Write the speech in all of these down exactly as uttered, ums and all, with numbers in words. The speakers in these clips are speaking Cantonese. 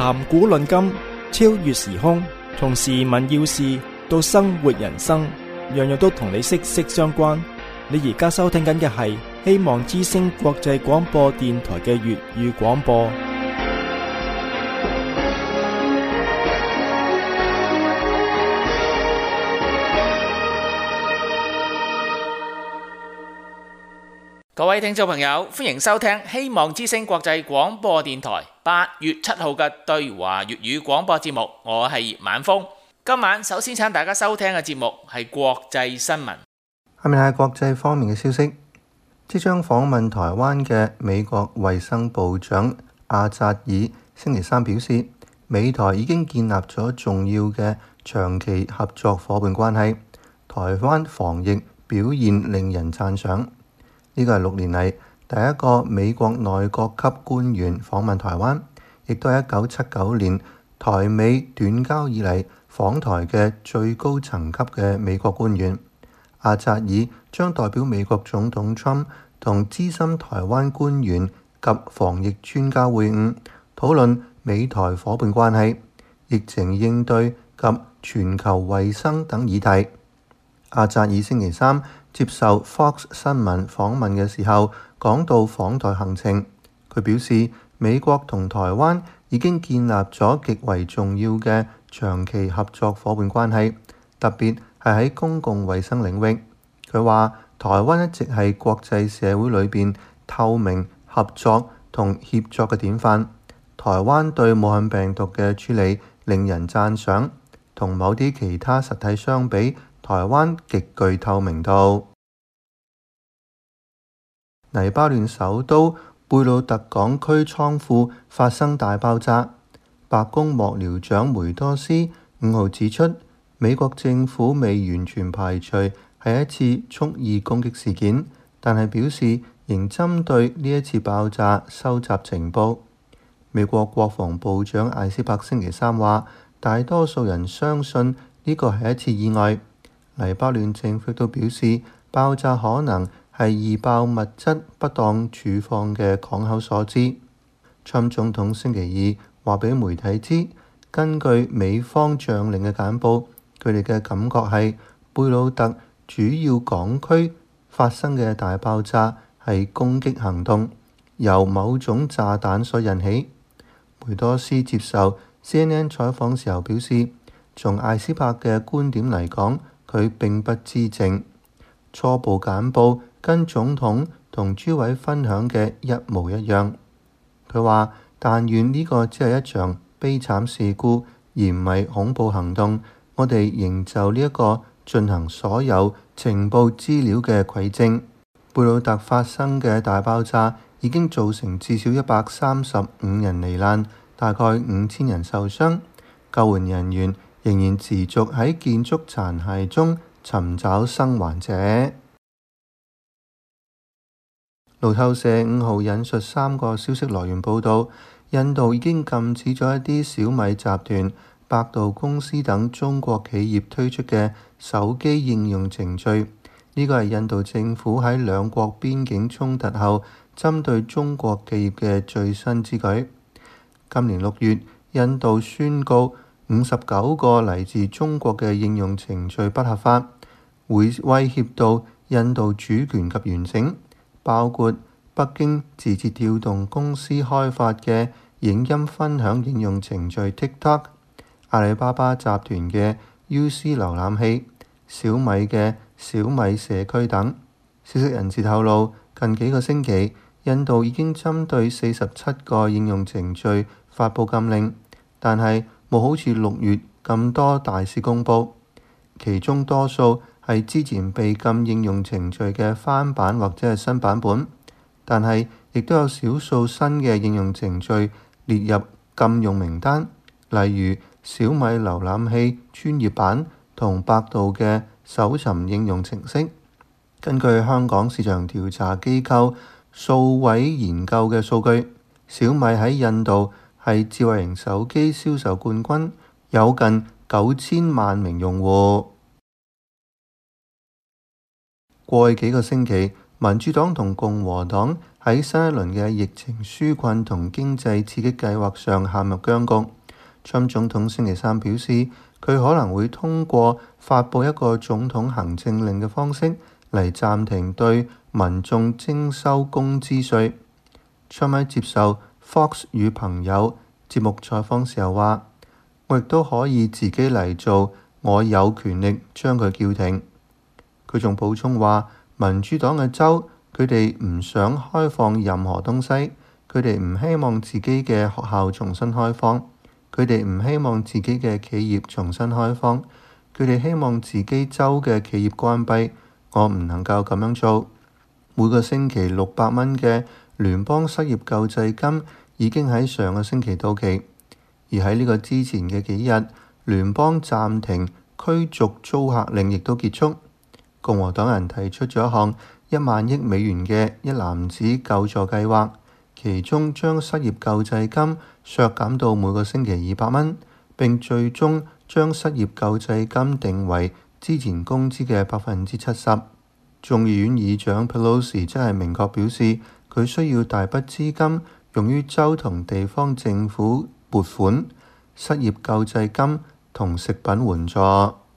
談古論今，超越時空，從時聞要事到生活人生，樣樣都同你息息相關。你而家收聽緊嘅係希望之聲國際廣播電台嘅粵語廣播。 各位聽眾朋友，歡迎收聽希望之聲國際廣播電台八月七號嘅對華粵語廣播節目，我係葉晚風。今晚首先請大家收聽嘅節目係國際新聞。 下面係國際方面嘅消息，即將訪問台灣嘅美國衛生部長阿扎爾星期三表示，美台已經建立咗重要嘅長期合作夥伴關係，台灣防疫表現令人讚賞。呢個係六年嚟第一個美國內閣級官員訪問台灣，亦都係一九七九年台美斷交以嚟訪台嘅最高層級嘅美國官員。阿扎爾將代表美國總統 Trump 同資深台灣官員及防疫專家會晤，討論美台夥伴關係、疫情應對及全球衛生等議題。阿扎爾星期三接受 Fox 新聞訪問嘅時候，講到訪台行程，佢表示美國同台灣已經建立咗極為重要嘅長期合作夥伴關係，特別係喺公共衛生領域。佢話台灣一直係國際社會裏邊透明、合作同協作嘅典範。台灣對武漢病毒嘅處理令人讚賞，同某啲其他實體相比，台灣極具透明度。黎巴嫩首都貝魯特港區倉庫發生大爆炸，白宮幕僚長梅多斯五號指出，美國政府未完全排除係一次蓄意攻擊事件，但係表示仍針對呢一次爆炸收集情報。美國國防部長艾斯珀星期三話，大多數人相信呢個係一次意外。黎巴嫩政府都表示，爆炸可能係易爆物質不當儲放嘅港口所致。川普總統星期二話俾媒體知，根據美方將領嘅簡報，佢哋嘅感覺係貝魯特主要港區發生嘅大爆炸係攻擊行動，由某種炸彈所引起。梅多斯接受 C N N 採訪時候表示，從艾斯珀嘅觀點嚟講，佢並不知情。初步簡報跟總統同諸位分享嘅一模一樣。佢話：但願呢個只係一場悲慘事故，而唔係恐怖行動。我哋仍就呢一個進行所有情報資料嘅蒐證。貝魯特發生嘅大爆炸已經造成至少一百三十五人罹難，大概五千人受傷。救援人員仍然持續喺建築殘骸中尋找生還者。路透社五號引述三個消息來源報道，印度已經禁止咗一啲小米集團、百度公司等中國企業推出嘅手機應用程序。呢個係印度政府喺兩國邊境衝突後針對中國企業嘅最新之舉。今年六月，印度宣告五十九個嚟自中國嘅應用程序不合法，會威脅到印度主權及完整，包括北京字節跳動公司開發嘅影音分享應用程序 TikTok、阿里巴巴集團嘅 U C 瀏覽器、小米嘅小米社區等。消息人士透露，近幾個星期，印度已經針對四十七個應用程序發布禁令，但係冇好似六月咁多大事公佈，其中多數係之前被禁應用程序嘅翻版或者係新版本，但係亦都有少數新嘅應用程序列入禁用名單，例如小米瀏覽器專業版同百度嘅搜尋應用程式。根據香港市場調查機構數位研究嘅數據，小米喺印度係智慧型手機銷售冠軍，有近九千萬名用戶。過去幾個星期，民主黨同共和黨喺新一輪嘅疫情紓困同經濟刺激計劃上陷入僵局。 Trump 總統星期三表示，佢可能會通過發布一個總統行政令嘅方式嚟暫停對民眾徵收工資稅。Trump 喺接受 Fox 與朋友節目採訪時候話：我亦都可以自己嚟做，我有權力將佢叫停。佢仲補充話，民主黨嘅州佢哋唔想開放任何東西，佢哋唔希望自己嘅學校重新開放，佢哋唔希望自己嘅企業重新開放，佢哋希望自己州嘅企業關閉。我唔能夠咁樣做。每個星期六百蚊嘅聯邦失業救濟金已經喺上個星期到期，而喺呢個之前嘅幾日，聯邦暫停驅逐租客令亦都結束。共和黨人提出咗一項一萬億美元嘅一籃子救助計劃，其中將失業救濟金削減到每個星期二百蚊，並最終將失業救濟金定為之前工資嘅百分之七十。眾議院議長 Pelosi 則係明確表示，佢需要大筆資金用於州同地方政府撥款、失業救濟金同食品援助。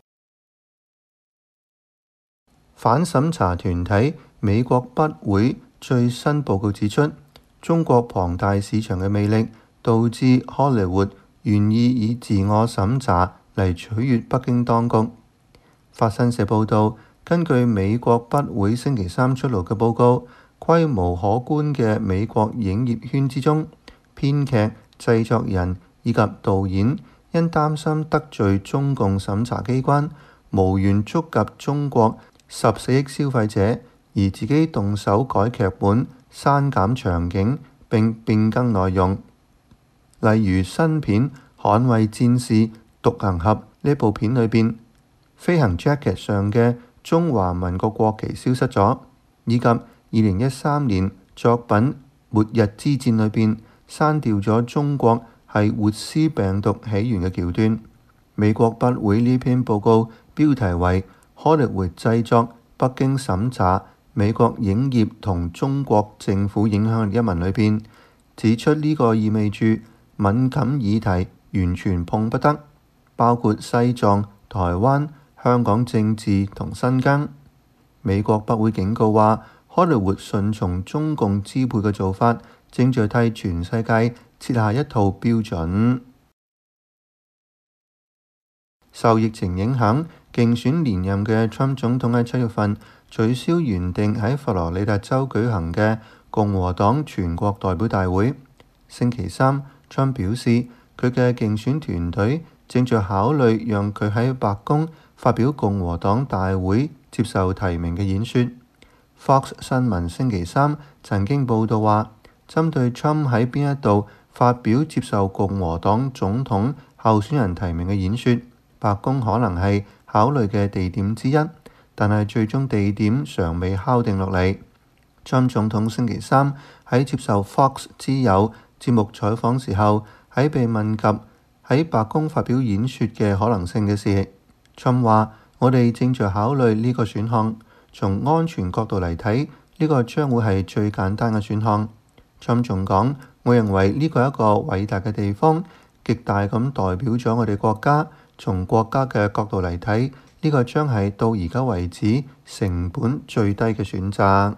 反審查團體美國筆會最新報告指出，中國龐大市場嘅魅力導致 Hollywood 願意以自我審查嚟取悅北京當局。法新社報導，根據美國筆會星期三出爐嘅報告，規模可觀嘅美國影業圈之中，編劇、製作人以及導演因擔心得罪中共審查機關，無緣觸及中國十四億消費者，而自己動手改劇本、刪減場景並變更內容。例如新片《捍衛戰士獨行俠》呢部片裏邊，飛行 jacket 上嘅中華民國國旗消失咗，以及二零一三年作品《末日之戰》裏邊刪掉咗中國係活屍病毒起源嘅橋段。美國筆會呢篇報告標題為荷里活製作北京審查美國影業同中國政府影響力一文裏邊指出，呢個意味住敏感議題完全碰不得，包括西藏、台灣、香港政治同新疆。美國筆會警告話，荷里活順從中共支配嘅做法正在替全世界設下一套標準。受疫情影響，競選連任嘅 Trump 總統喺七月份取消原定喺佛羅里達州舉行嘅共和黨全國代表大會。星期三 Trump 表示，佢嘅競選團隊正在考慮讓佢喺白宮發表共和黨大會接受提名嘅演說。Fox 新聞星期三曾經報道話，針對 Trump 喺邊一度發表接受共和黨總統候選人提名嘅演說，白宮可能係考慮嘅地點之一，但係最終地點尚未敲定落嚟。Trump 總統星期三喺接受 Fox 之友節目採訪時候，喺被問及喺白宮發表演說嘅可能性嘅時，Trump 話：我哋正在考慮呢個選項，從安全角度嚟睇，呢個將會係最簡單嘅選項。Trump 仲講：我認為呢個係一個偉大嘅地方，極大咁代表咗我哋國家。從國家嘅角度嚟睇，呢個將係到而家為止成本最低嘅選擇。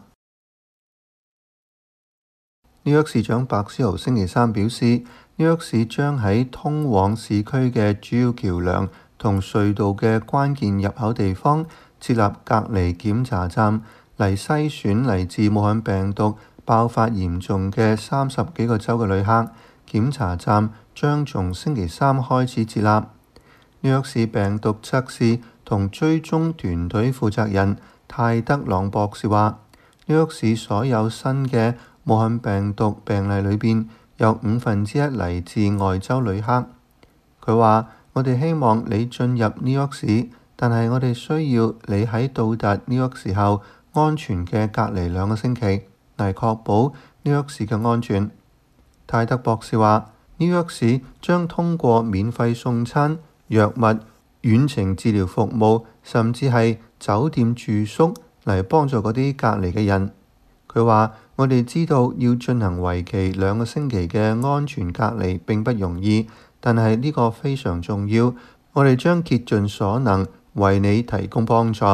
紐約市長白思豪星期三表示，紐約市將喺通往市區嘅主要橋梁同隧道嘅關鍵入口地方設立隔離檢查站，嚟篩選嚟自武漢病毒爆發嚴重嘅三十幾個州嘅旅客。檢查站將從星期三開始設立。紐約市病毒測試同追蹤團隊負責人泰德朗博士話，紐約市所有新嘅武漢病毒病例裏邊有五分之一嚟自外州旅客。佢話：我哋希望你進入紐約市，但係我哋需要你喺到達紐約時候安全嘅隔離兩個星期，嚟確保紐約市嘅安全。泰德博士話：紐約市將通過免費送餐、藥物、遠程治療服務，甚至係酒店住宿嚟幫助嗰啲隔離嘅人。佢話：我哋知道要進行為期兩個星期嘅安全隔離並不容易， 但係呢個非常重要，我哋將竭盡所能為你提供幫助。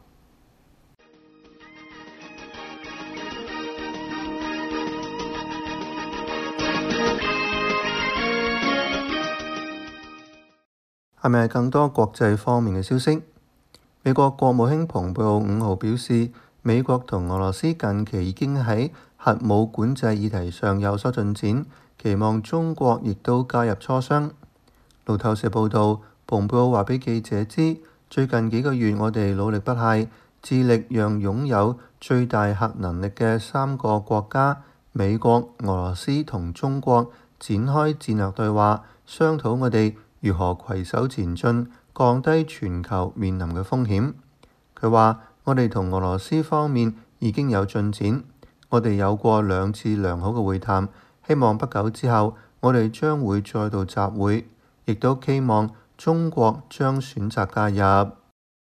係咪更多國際方面嘅消息？美國國務卿蓬佩奧五號表示，美國同俄羅斯近期已經喺核武管制議題上有所進展，期望中國亦都加入磋商。路透社報導，蓬佩奧話俾記者知，最近幾個月我哋努力不懈，致力讓擁有最大核能力嘅三個國家美國、俄羅斯同中國展開戰略對話，商討我哋如何攜手前進，降低全球面臨嘅風險。佢話：我哋同俄羅斯方面已經有進展，我哋有過兩次良好嘅會談，希望不久之後我哋將會再度集會，亦都希望中國將選擇加入。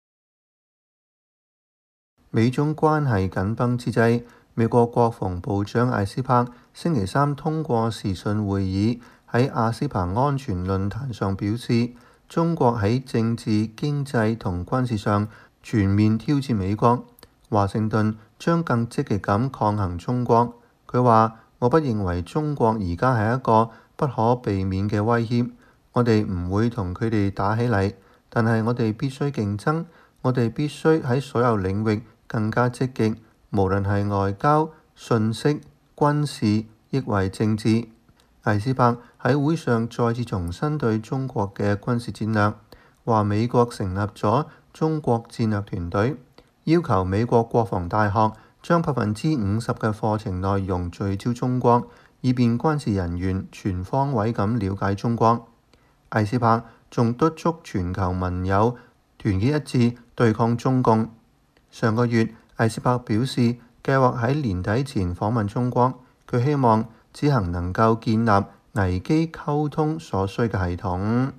美中關係緊繃之際，美國國防部長艾斯珀星期三通過視訊會議，喺阿斯彭安全論壇上表示，中國喺政治、經濟同軍事上全面挑戰美國，華盛頓將更積極咁抗衡中國。佢話：我不認為中國而家係一個不可避免嘅威脅，我哋唔會同佢哋打起嚟，但係我哋必須競爭，我哋必須喺所有領域更加積極，無論係外交、信息、軍事，抑或政治。艾斯珀喺會上再次重申對中國嘅軍事戰略，話美國成立咗中國戰略團隊，要求美國國防大學將百分之五十嘅課程內容聚焦中國，以便軍事人員全方位咁了解中國。艾斯珀仲督促全球盟友團結一致對抗中共。上個月，艾斯珀表示計劃喺年底前訪問中國，佢希望此行能夠建立危機溝通所需嘅系統。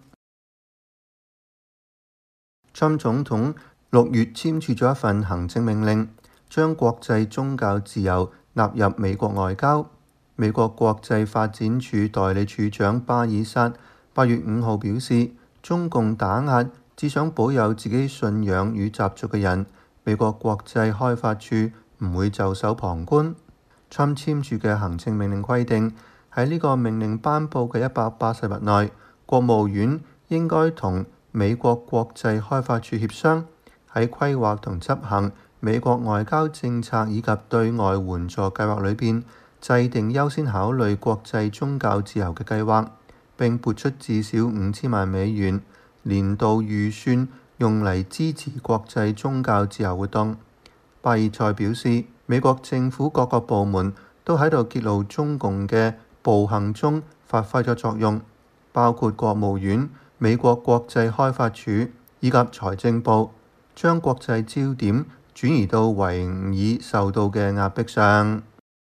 川普總統六月簽署咗一份行政命令，將國際宗教自由納入美國外交。美國國際發展處代理處長巴爾薩八月五號表示，中共打壓只想保有自己信仰與習俗嘅人，美國國際開發處唔會袖手旁觀。川普簽署嘅行政命令規定，喺呢個命令頒布嘅一百八十日內，國務院應該同美國國際開發處協商，喺規劃同執行美國外交政策以及對外援助計劃裏邊，制定優先考慮國際宗教自由嘅計劃，並撥出至少五千萬美元年度預算，用嚟支持國際宗教自由活動。巴爾塞表示，美國政府各個部門都喺度揭露中共嘅暴行中發揮咗作用，包括國務院、美國國際開發處以及財政部，將國際焦點轉移到維吾爾受到嘅壓迫上。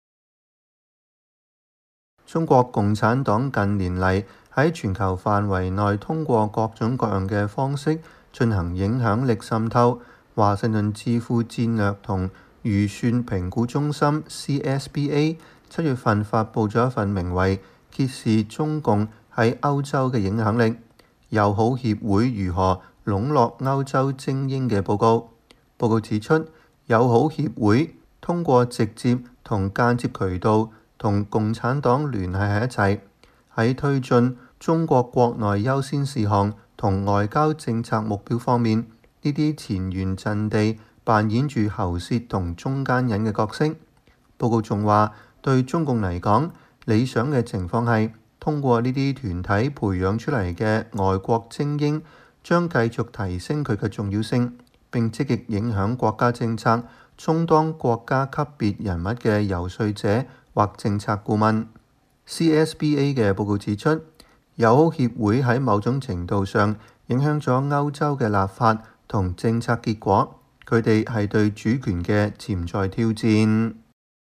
中國共產黨近年嚟喺全球範圍內通過各種各樣嘅方式進行影響力滲透。華盛頓智庫戰略同預算評估中心 C S B A 七月份發布咗一份名為《揭示中共喺歐洲嘅影響力：友好協會如何籠絡歐洲精英》嘅報告。報告指出，友好協會通過直接同間接渠道同共產黨聯繫喺一齊，喺推進中國國內優先事項同外交政策目標方面，呢啲前沿陣地扮演住喉舌同中間人嘅角色。報告仲話，對中共嚟講，理想嘅情況係通過呢啲團體培養出嚟嘅外國精英，將繼續提升佢嘅重要性，並積極影響國家政策，充當國家級別人物嘅遊說者或政策顧問。C S B A 嘅報告指出，友好協會喺某種程度上影響咗歐洲嘅立法同政策結果，佢哋係對主權嘅潛在挑戰。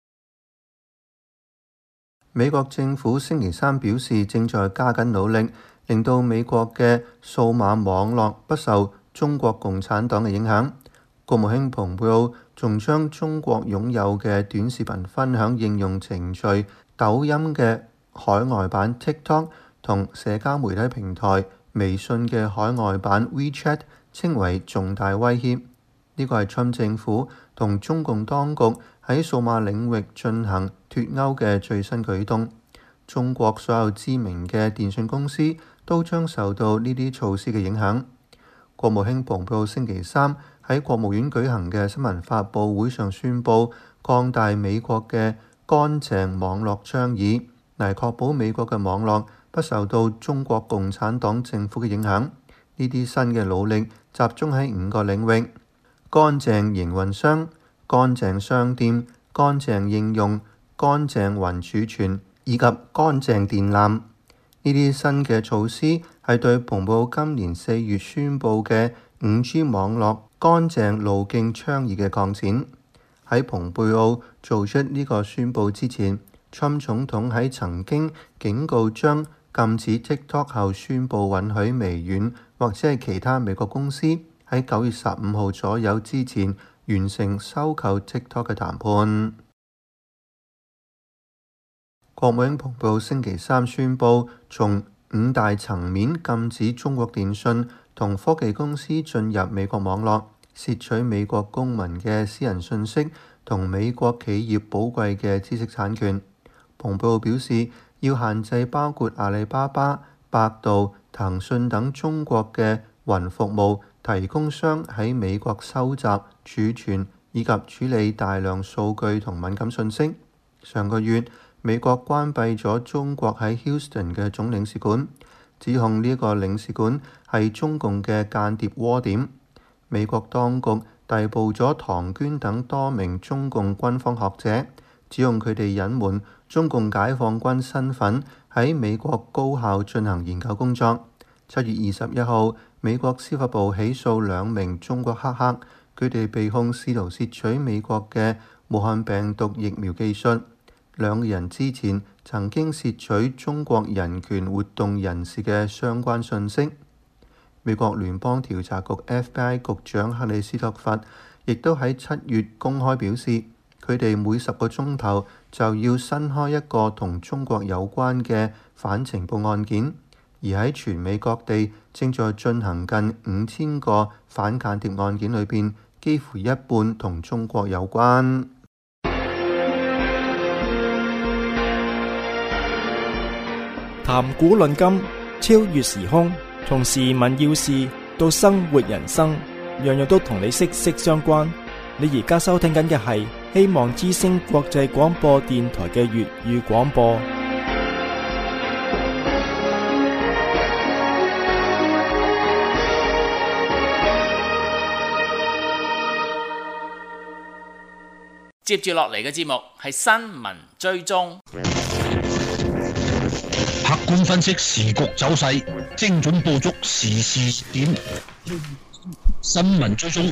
美國政府星期三表示，正在加緊努力，令到美國嘅數碼網絡不受中國共產黨嘅影響。國務卿蓬佩奧仲將中國擁有嘅短視頻分享應用程序抖音嘅海外版 TikTok 同社交媒體平台微信嘅海外版 WeChat 稱為重大威脅。呢個係川普政府同中共當局喺數碼領域進行脫鈎嘅最新舉動。中國所有知名嘅電訊公司都將受到呢啲措施嘅影響。國務卿蓬佩奧星期三喺國務院舉行嘅新聞發佈會上宣布，擴大美國嘅乾淨網絡倡議，嚟確保美國嘅網絡不受到中國共產黨政府嘅影響。呢啲新嘅努力集中喺五個領域：乾淨營運商、乾淨商店、乾淨應用、乾淨雲儲存以及乾淨電纜。呢啲新嘅措施係對蓬佩奧今年四月宣布嘅五 G 網絡乾淨路徑倡議嘅擴展。喺蓬佩奧做出呢個宣佈之前，川普總統喺曾經警告將禁止 TikTok 後宣布允許微軟或者係其他美國公司喺九月十五號左右之前完成收購 TikTok 嘅談判。國務卿蓬佩奧星期三宣布，從五大層面禁止中國電信同科技公司進入美國網絡，竊取美國公民嘅私人信息同美國企業寶貴嘅知識產權。蓬佩奧表示，要限制包括阿里巴巴、百度、騰訊等中國嘅雲服務提供商喺美國收集、儲存以及處理大量數據同敏感信息。上個月，美國關閉咗中國喺 Houston 嘅總領事館，指控呢個領事館係中共嘅間諜窩點。美國當局逮捕咗唐娟等多名中共軍方學者，指控佢哋隱瞞中共解放軍身份，喺美國高校進行研究工作。七月二十一號，美國司法部起訴兩名中國黑客，佢哋被控試圖竊取美國嘅武漢病毒疫苗技術。兩個人之前曾經竊取中國人權活動人士嘅相關信息。美國聯邦調查局 F B I 局長克里斯托弗亦都喺七月公開表示，佢哋每十個鐘頭就要新開一個同中國有關嘅反情報案件，而喺全美各地正在進行近五千個反間諜案件裏邊，幾乎一半同中國有關。 談古論今，超越時空，從時聞要事到生活人生，樣樣都同你息息相關。你而家收聽緊嘅係希望之聲國際廣播電台嘅粵語廣播。 接住落嚟嘅節目係新聞追蹤。 客觀分析時局走勢，精準捕捉時事點。新聞追蹤。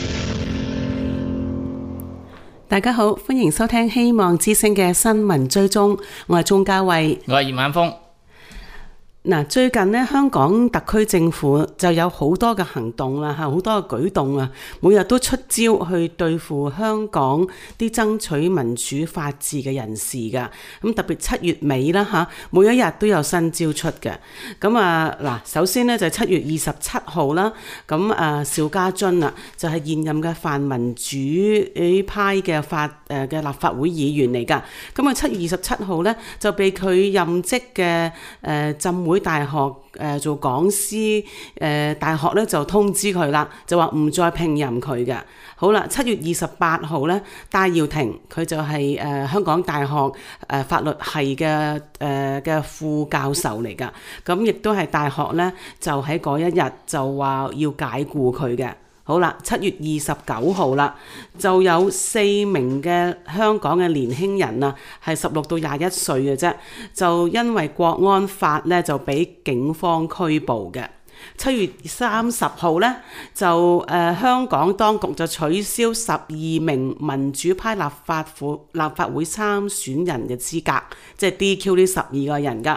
大家好，歡迎收聽希望之聲嘅新聞追蹤，我係鍾嘉慧， 我係葉晚風。 嗱，最近呢，香港特區政府就有好多嘅行動啦，嚇好多嘅舉動啊，每日都出招去對付香港啲爭取民主法治嘅人士㗎。咁特別七月尾啦嚇，每一日都有新招出嘅。咁啊嗱，首先呢，就係七月二十七號啦，咁啊邵家臻啊就係現任嘅泛民主派嘅法誒嘅立法會議員嚟㗎。咁啊七月二十七號呢，就被佢任職嘅誒浸會大學誒、呃、做講師誒、呃、大學咧就通知佢啦，就話唔再聘任佢嘅。好啦，七月二十八號咧，戴耀廷佢就係、是、誒、呃、香港大學誒、呃、法律系嘅誒嘅副教授嚟噶，咁亦都係大學咧就喺嗰一日就話要解僱佢嘅。好啦，七月二十九號啦，就有四名嘅香港嘅年輕人啊，係十六到廿一歲嘅啫，就因為國安法咧就俾警方拘捕嘅。七月三十號咧，就誒、呃、香港當局就取消十二名民主派立法會立法會參選人嘅資格，即係 D Q 呢十二個人噶。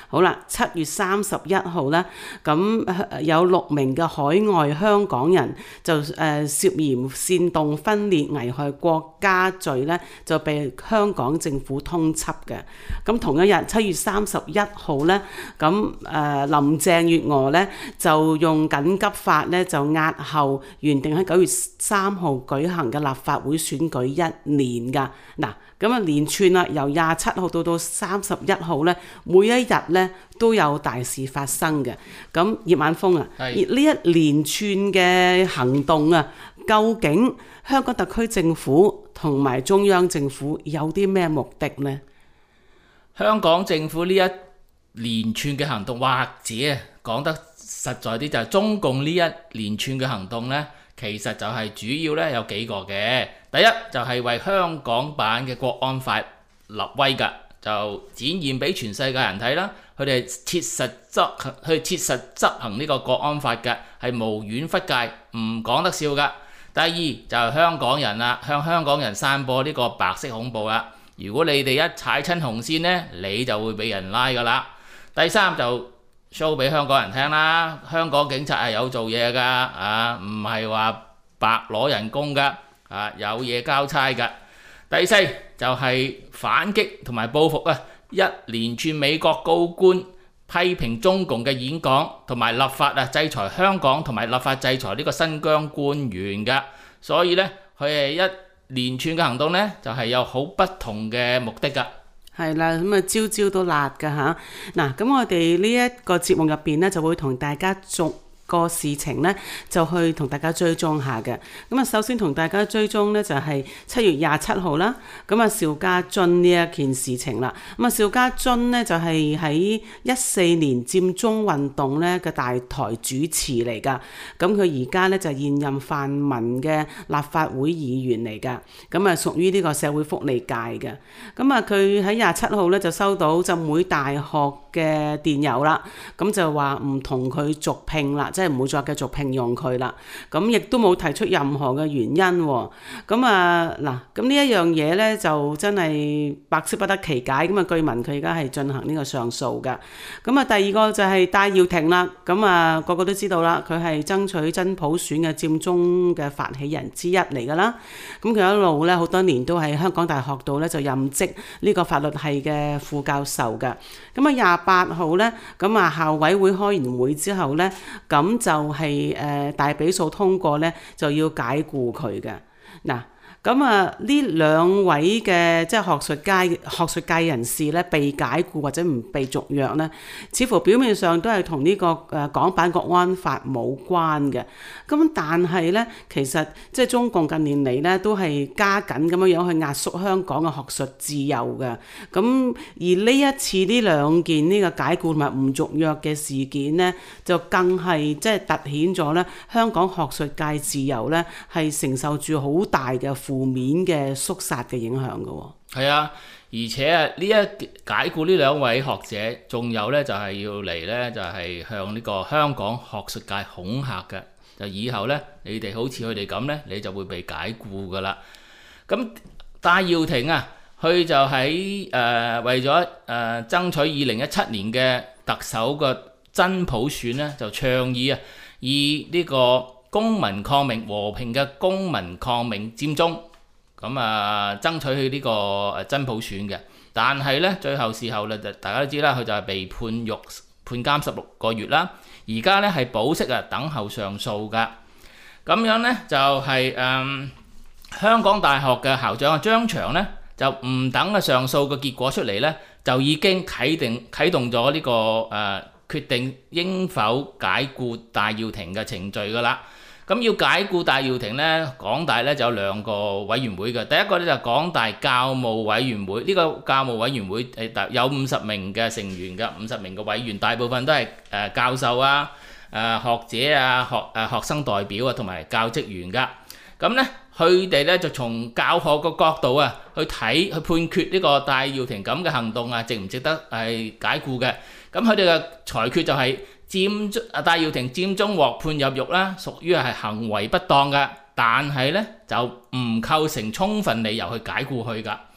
好啦，七月三十一號咧，咁有六名嘅海外香港人就誒、呃、涉嫌煽動分裂危害國家罪咧，就被香港政府通緝嘅。咁同一日七月三十一號咧，咁誒、呃、林鄭月娥咧就用緊急法咧就押後原定喺九月三號舉行嘅立法會選舉一年㗎。嗱，咁啊連串啦，由廿七號到到三十一號咧，每一日咧都有大事發生嘅。咁葉晚風啊，呢一連串嘅行動啊，究竟香港特區政府同埋中央政府有啲咩目的呢？ 香港政府呢一連串嘅行動，或者講得實在啲，就係中共呢一連串嘅行動呢，其實就係主要呢有幾個嘅。第一就係為香港版嘅國安法立威㗎，就展現俾全世界人睇啦。佢哋切實執行，去切實執行呢個國安法嘅，係無遠弗屆，唔講得笑㗎。第二就係香港人啦，向香港人散播呢個白色恐怖啦。如果你哋一踩親紅線呢，你就會俾人拉㗎啦。第三就 show 俾香港人聽啦，香港警察係有做嘢㗎，啊唔係話白攞人工㗎，啊有嘢交差㗎。第四就係反擊同埋報復啊，一連串美國高官批評中共嘅演講同埋立法啊，制裁香港同埋立法制裁呢個新疆官員㗎。所以呢，佢係一連串嘅行動呢，就係有好不同嘅目的㗎。 係啦，咁啊朝朝都辣㗎嚇。嗱，咁我哋呢一個節目入邊呢，就會同大家逐個事情呢，就去同大家追蹤下嘅。咁啊，首先同大家追蹤呢，就係七月廿七號啦。咁啊，邵家臻呢一件事情啦。咁啊，邵家臻呢，就係喺一四年佔中運動呢嘅大台主持嚟㗎。咁佢而家呢，就現任泛民嘅立法會議員嚟㗎。咁啊，屬於呢個社會福利界嘅。咁啊，佢喺廿七號呢，就收到浸會大學嘅電郵啦。咁就話唔同佢續聘啦。即係唔會再繼續聘用佢啦，咁亦都冇提出任何嘅原因喎。咁啊嗱，咁呢一樣嘢咧就真係百思不得其解。咁啊，據聞佢而家係進行呢個上訴㗎。咁啊，第二個就係戴耀廷啦。咁啊，個個都知道啦，佢係爭取真普選嘅佔中嘅發起人之一嚟㗎啦。咁佢一路咧好多年都喺香港大學度咧就任職呢個法律系嘅副教授㗎。咁啊，廿八號咧，咁啊校委會開完會之後咧，咁咁就係、是、誒、呃、大比數通過咧，就要解僱佢嘅。嗱，咁啊呢兩位嘅即係學術界學術界人士咧，被解僱或者唔被續約咧，似乎表面上都係同呢個誒港版國安法冇關嘅。咁但係咧，其實即係中共近年嚟咧，都係加緊咁樣樣去壓縮香港嘅學術自由嘅。咁而呢一次呢兩件呢個解僱同埋唔續約嘅事件咧，就更係即係凸顯咗咧香港學術界自由咧係承受住好大嘅負面嘅肅殺嘅影響嘅。 係啊，而且啊呢一解僱呢兩位學者，仲有咧就係要嚟咧就係向呢個香港學術界恐嚇嘅。就以後咧，你哋好似佢哋咁咧，你就會被解僱噶啦。咁戴耀廷啊，佢就喺誒、呃、為咗誒、呃、爭取二零一七年嘅特首嘅真普選咧，就倡議啊，以呢個公民抗命和平嘅公民抗命佔中，咁啊爭取去呢個誒真普選嘅。但係咧，最後時候咧，就大家都知啦，佢就係被判獄判監十六個月啦。而家咧係保釋啊，等候上訴㗎。咁樣咧就係、是、誒、嗯、香港大學嘅校長啊張翔咧，就唔等嘅上訴嘅結果出嚟咧，就已經啟定啟動咗呢、這個誒、呃、決定應否解僱戴耀廷嘅程序㗎啦。咁要解僱戴耀廷咧，港大咧就有兩個委員會嘅。第一個咧就係港大教務委員會，呢、這個教務委員會誒有五十名嘅成員嘅，五十名嘅委員，大部分都係誒、呃、教授啊、誒、呃、學者啊、學誒、呃、學生代表啊同埋教職員㗎。咁咧佢哋咧就從教學個角度啊去睇去判決呢個戴耀廷咁嘅行動啊，值唔值得係解僱嘅？咁佢哋嘅裁決就係、是。佔中啊，戴耀廷佔中獲判入獄啦，屬於係行為不當嘅，但係咧就唔構成充分理由去解僱佢㗎。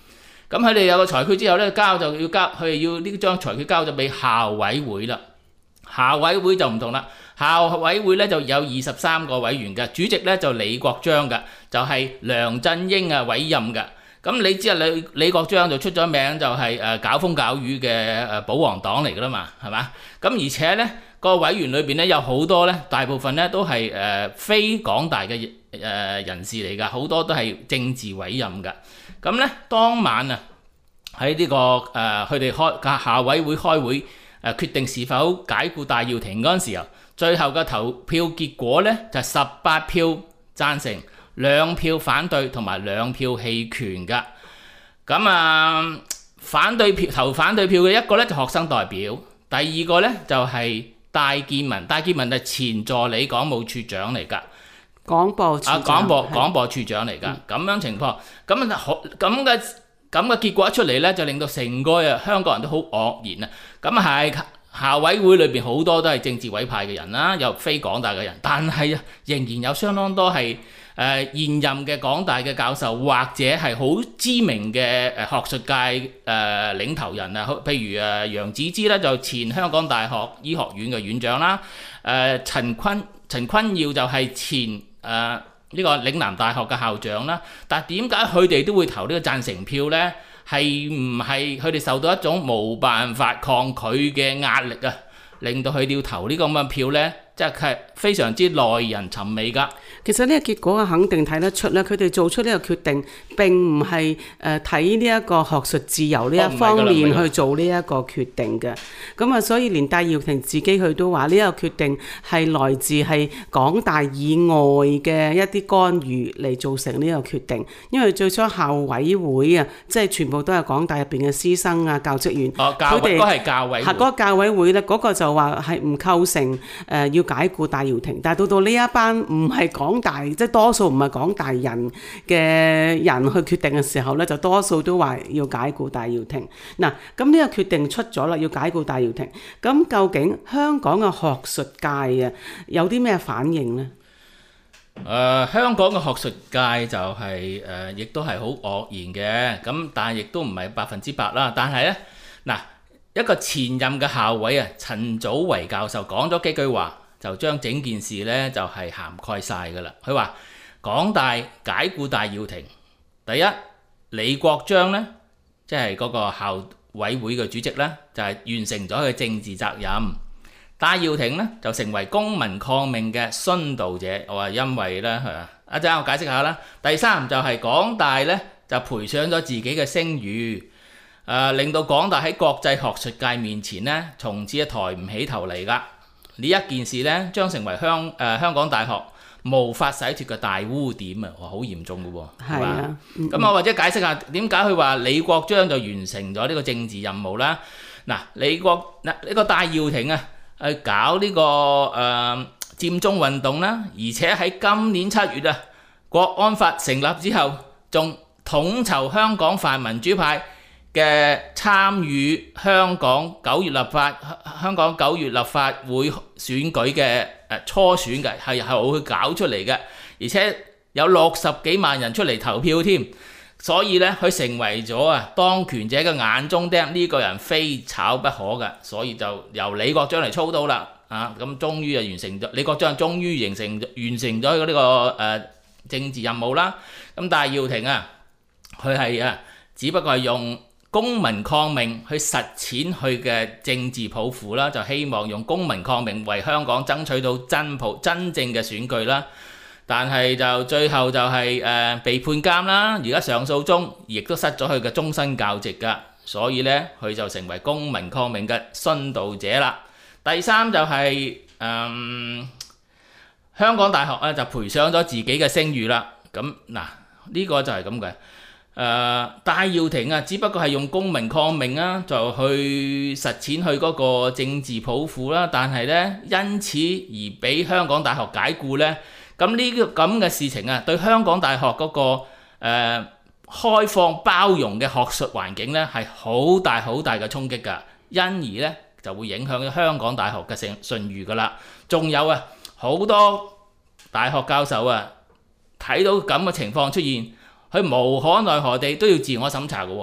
咁佢哋有個裁決之後咧，交就要交，佢哋要呢張裁決交咗俾校委會啦。校委會就唔同啦，校委會咧就有二十三個委員嘅，主席咧就李國章嘅，就係、是、梁振英啊委任嘅。咁你知啊，李李國章就出咗名就係誒搞風搞雨嘅誒保皇黨嚟噶啦嘛，係嘛？咁而且咧個委員裏邊咧有好多咧，大部分咧都係誒、呃、非港大嘅誒、呃、人士嚟噶，好多都係政治委任噶。咁咧當晚啊喺呢、這個誒佢哋開校委會開會誒、呃、決定是否解僱戴耀廷嗰陣時候，最後嘅投票結果咧就十八票贊成，兩票反對同埋兩票棄權㗎。咁啊反對票投反對票嘅一個咧就學生代表，第二個咧就係、是、戴建文，戴建文係前助理港務處長嚟㗎。 廣播處長啊，廣播係廣播處長嚟㗎。咁樣情況，咁啊咁嘅咁嘅結果一出嚟咧，就令到成個啊香港人都好愕然啊。咁係校委會裏邊好多都係政治委派嘅人啦，又非港大嘅人，但係啊仍然有相當多係誒、呃、現任嘅港大嘅教授，或者係好知名嘅誒學術界誒、呃、領頭人啊，譬如誒楊子之咧就前香港大學醫學院嘅院長啦，誒、呃、陳坤陳坤耀就係前誒呢、呃這個嶺南大學嘅校長啦。但係點解佢哋都會投呢個贊成票咧？係唔係佢哋受到一種冇辦法抗拒嘅壓力啊，令到佢哋要投呢個咁嘅票咧？即係非常之耐人尋味㗎。 其實呢個結果啊，肯定睇得出咧，佢哋做出呢個決定並唔係誒睇呢一個學術自由呢一方面去做呢一個決定嘅。咁啊，所以連戴耀廷自己佢都話呢一個決定係來自係港大以外嘅一啲干預嚟造成呢個決定。因為最初校委會啊，即係全部都係港大入邊嘅師生啊、教職員， 哦，教委嗰係教委會， 嗰個教委會咧，嗰個就話係唔構成誒、呃、要解僱戴耀廷。但係到到呢一班唔係港大，即係多數唔係港大人嘅人去決定嘅時候咧，就多數都話要解僱戴耀廷。嗱，咁呢個決定出咗啦，要解僱戴耀廷。咁究竟香港嘅學術界啊，有啲咩反應呢？ 誒、呃、香港嘅學術界就係、是、誒，亦、呃、都係好愕然嘅。咁但係亦都唔係百分之百啦。但係咧，嗱，一個前任嘅校委啊，陳祖為教授講咗幾句話，就將整件事咧就係、是、涵蓋晒㗎啦。佢話港大解僱戴耀廷，第一，李國章咧，即係嗰個校委會嘅主席咧，就係、是、完成咗佢政治責任。戴耀廷咧就成為公民抗命嘅殉道者。我話因為咧，一陣我解釋下啦。第三就係港大咧就賠上咗自己嘅聲譽，誒、呃、令到港大喺國際學術界面前咧，從此一抬唔起頭嚟㗎。呢一件事咧將成為香誒、呃、香港大學無法洗脫嘅大污點啊！哇，好嚴重㗎喎，係嘛？咁我或者解釋下點解佢話李國章就完成咗呢個政治任務啦。嗱，李國嗱呢、呢個戴耀廷啊，去搞呢、這個誒、呃、佔中運動啦，而且喺今年七月啊，國安法成立之後，仲統籌香港泛民主派嘅參與香港九月立法香港九月立法會選舉嘅誒初選嘅，係係好去搞出嚟嘅，而且有六十幾萬人出嚟投票添。所以咧，佢成為咗啊當權者嘅眼中釘，呢、這個人非炒不可嘅，所以就由李國章嚟操刀啦。啊，咁終於啊完成咗，李國章終於形成完成咗佢呢個誒、呃、政治任務啦。咁戴耀廷啊，佢係啊，只不過係用公民抗命去實踐佢嘅政治抱負啦，就希望用公民抗命為香港爭取到真普真正嘅選舉啦。但係就最後就係、是、誒、呃、被判監啦，而家上訴中，亦都失咗佢嘅終身教職㗎，所以咧佢就成為公民抗命嘅殉道者啦。第三就係、是、誒、嗯、香港大學咧就賠上咗自己嘅聲譽啦。咁嗱呢個就係咁嘅誒戴耀廷啊，只不過係用公民抗命啊，就去實踐佢嗰個政治抱負啦。但係咧因此而俾香港大學解僱咧。咁呢個咁嘅事情啊，對香港大學嗰、那個誒、呃、開放包容嘅學術環境咧，係好大好大嘅衝擊㗎，因而咧就會影響香港大學嘅聲信譽㗎啦。仲有啊，好多大學教授啊，睇到咁嘅情況出現，佢無可奈何地都要自我審查㗎喎。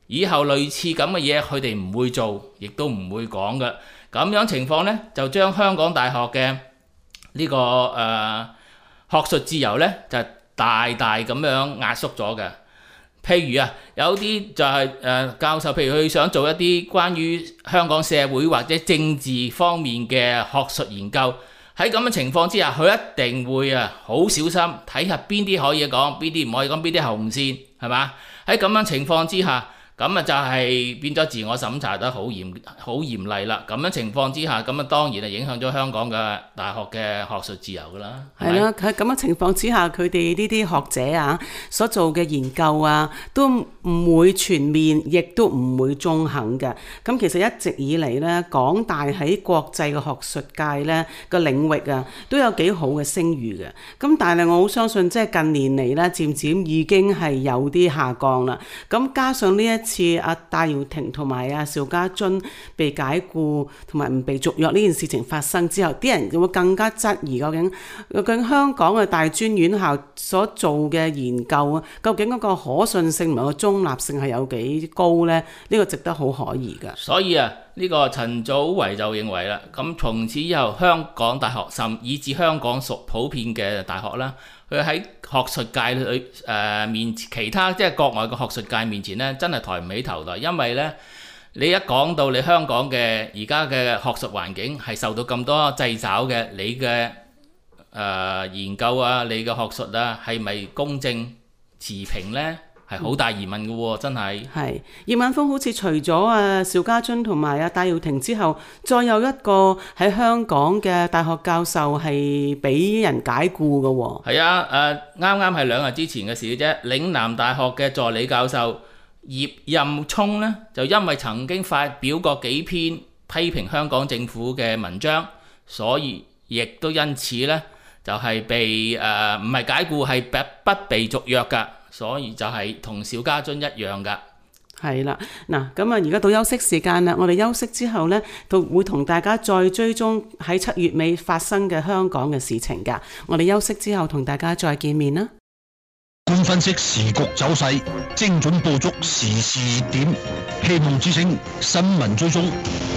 以後類似咁嘅嘢佢哋唔會做，亦都唔會講嘅。咁樣情況呢，就將香港大學嘅呢、這個誒、呃、學術自由呢，就大大咁樣壓縮咗嘅。譬如啊，有啲就係、是、誒、呃、教授，譬如佢想做一啲關於香港社會或者政治方面嘅學術研究，喺咁嘅情況之下，佢一定會啊好小心睇下邊啲可以講，邊啲唔可以講，邊啲紅線係嘛？喺咁樣情況之下，咁啊就係變咗自我審查得好嚴好嚴厲啦。咁樣情況之下，咁啊當然係影響咗香港嘅大學嘅學術自由噶啦。 係啦，喺咁樣情況之下，佢哋呢啲學者啊所做嘅研究啊，都唔會全面，亦都唔會中肯嘅。咁其實一直以嚟咧，港大喺國際嘅學術界咧個領域啊，都有幾好嘅聲譽嘅。咁但係我好相信，即係近年嚟咧，漸漸已經係有啲下降啦。咁加上呢一次阿戴耀廷同埋阿邵家臻被解僱同埋唔被續約呢件事情發生之後，啲人就會更加質疑究竟究竟香港嘅大專院校所做嘅研究啊，究竟嗰個可信性同埋個中立性係有幾高呢？呢、呢個值得好可疑㗎。 所以啊，呢、呢個陳祖維就認為啦，咁從此以後香港大學甚以至香港屬普遍嘅大學啦，佢喺學術界裏誒面前，其他即係國外嘅學術界面前咧，真係抬唔起頭來，因為咧你一講到你香港嘅而家嘅學術環境係受到咁多掣肘嘅，你嘅誒、呃、研究啊，你嘅學術啊，係咪公正持平咧？係好大疑問嘅喎，真係。係葉晚風好似除咗啊邵家臻同埋啊戴耀廷之後，再有一個喺香港嘅大學教授係俾人解僱嘅喎。 係啊，誒啱啱係兩日之前嘅事嘅啫。嶺南大學嘅助理教授葉任聰呢，就因為曾經發表過幾篇批評香港政府嘅文章，所以亦都因此呢，就係、是、被誒唔係解僱，係不不被續約㗎。所以就係同邵家臻一樣㗎。 係啦，嗱咁啊，而家到休息時間啦，我哋休息之後呢，都會同大家再追蹤喺七月尾發生嘅香港嘅事情㗎。我哋休息之後同大家再見面啦。 觀分析時局走勢，精準捕捉時事熱點，希望之聲新聞追蹤。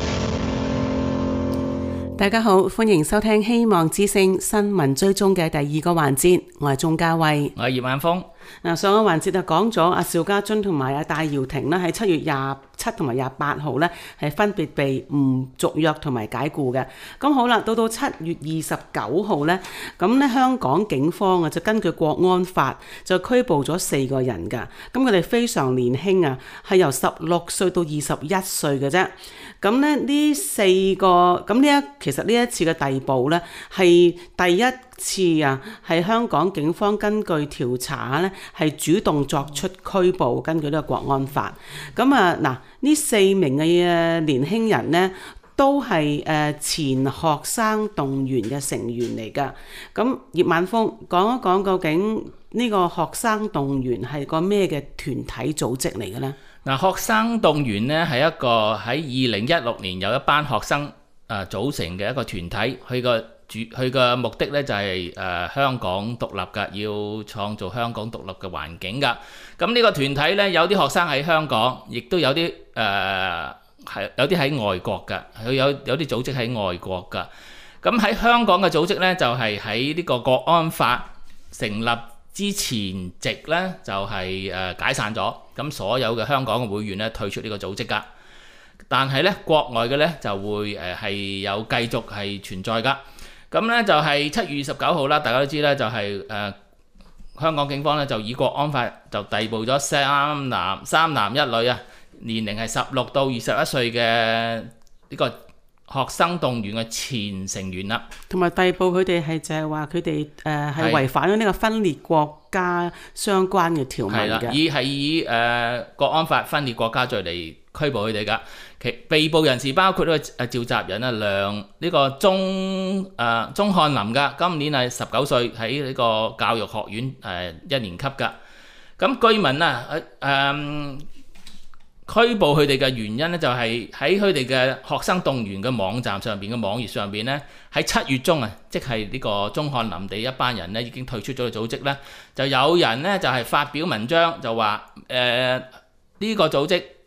大家好，歡迎收聽希望之聲新聞追蹤嘅第二個環節，我係鍾嘉慧， 我係葉晚風。 嗱，上個環節就講咗阿邵家臻同埋阿戴耀廷咧，喺七月廿七同埋廿八號咧係分別被唔續約同埋解僱嘅。咁好啦，到到七月二十九號咧，咁咧香港警方啊就根據國安法就拘捕咗四個人㗎。咁佢哋非常年輕啊，係由十六歲到二十一歲嘅啫。咁咧呢四個咁呢一其實呢一次嘅逮捕咧係第一次啊，係香港警方根據調查咧係主動作出拘捕，根據呢個國安法。咁啊嗱，呢四名嘅年輕人呢，都係誒前學生動員嘅成員嚟㗎。咁葉晚風講一講究竟呢個學生動員係個咩嘅團體組織嚟嘅呢？ 嗱，學生動員呢係一個喺二零一六年有一班學生誒、呃、組成嘅一個團體，佢個主佢個目的咧就係、是、誒、呃、香港獨立㗎，要創造香港獨立嘅環境㗎。咁呢個團體咧有啲學生喺香港，亦都有啲誒係有啲喺外國㗎，佢有有啲組織喺外國㗎。咁喺香港嘅組織咧就係喺呢個國安法成立之前夕咧就係、是、誒、呃、解散咗，咁所有嘅香港嘅會員咧退出呢個組織㗎。但係咧國外嘅咧就會誒係、呃、有繼續係存在㗎。咁咧就係七月二十九號啦，大家都知咧就係、是、誒、呃、香港警方咧就以國安法就逮捕咗三男三男一女啊，年齡係十六到二十一歲嘅呢個學生動員嘅前成員啦， 同埋逮捕佢哋係就係話佢哋誒係違反咗呢個分裂國家相關嘅條文嘅， 以係以誒、呃、國安法分裂國家罪嚟拘捕佢哋㗎。其被捕人士包括呢個誒召集人啊梁呢、這個鐘誒鐘漢林㗎，今年係十九歲，喺呢個教育學院誒、呃、一年級㗎。咁據聞啊誒。呃拘捕佢哋嘅原因咧，就係喺佢哋嘅學生動員嘅網站上邊嘅網頁上邊咧，喺七月中啊，即係呢個鐘漢林地一班人咧已經退出咗個組織咧，就有人咧就係發表文章就話誒呢個組織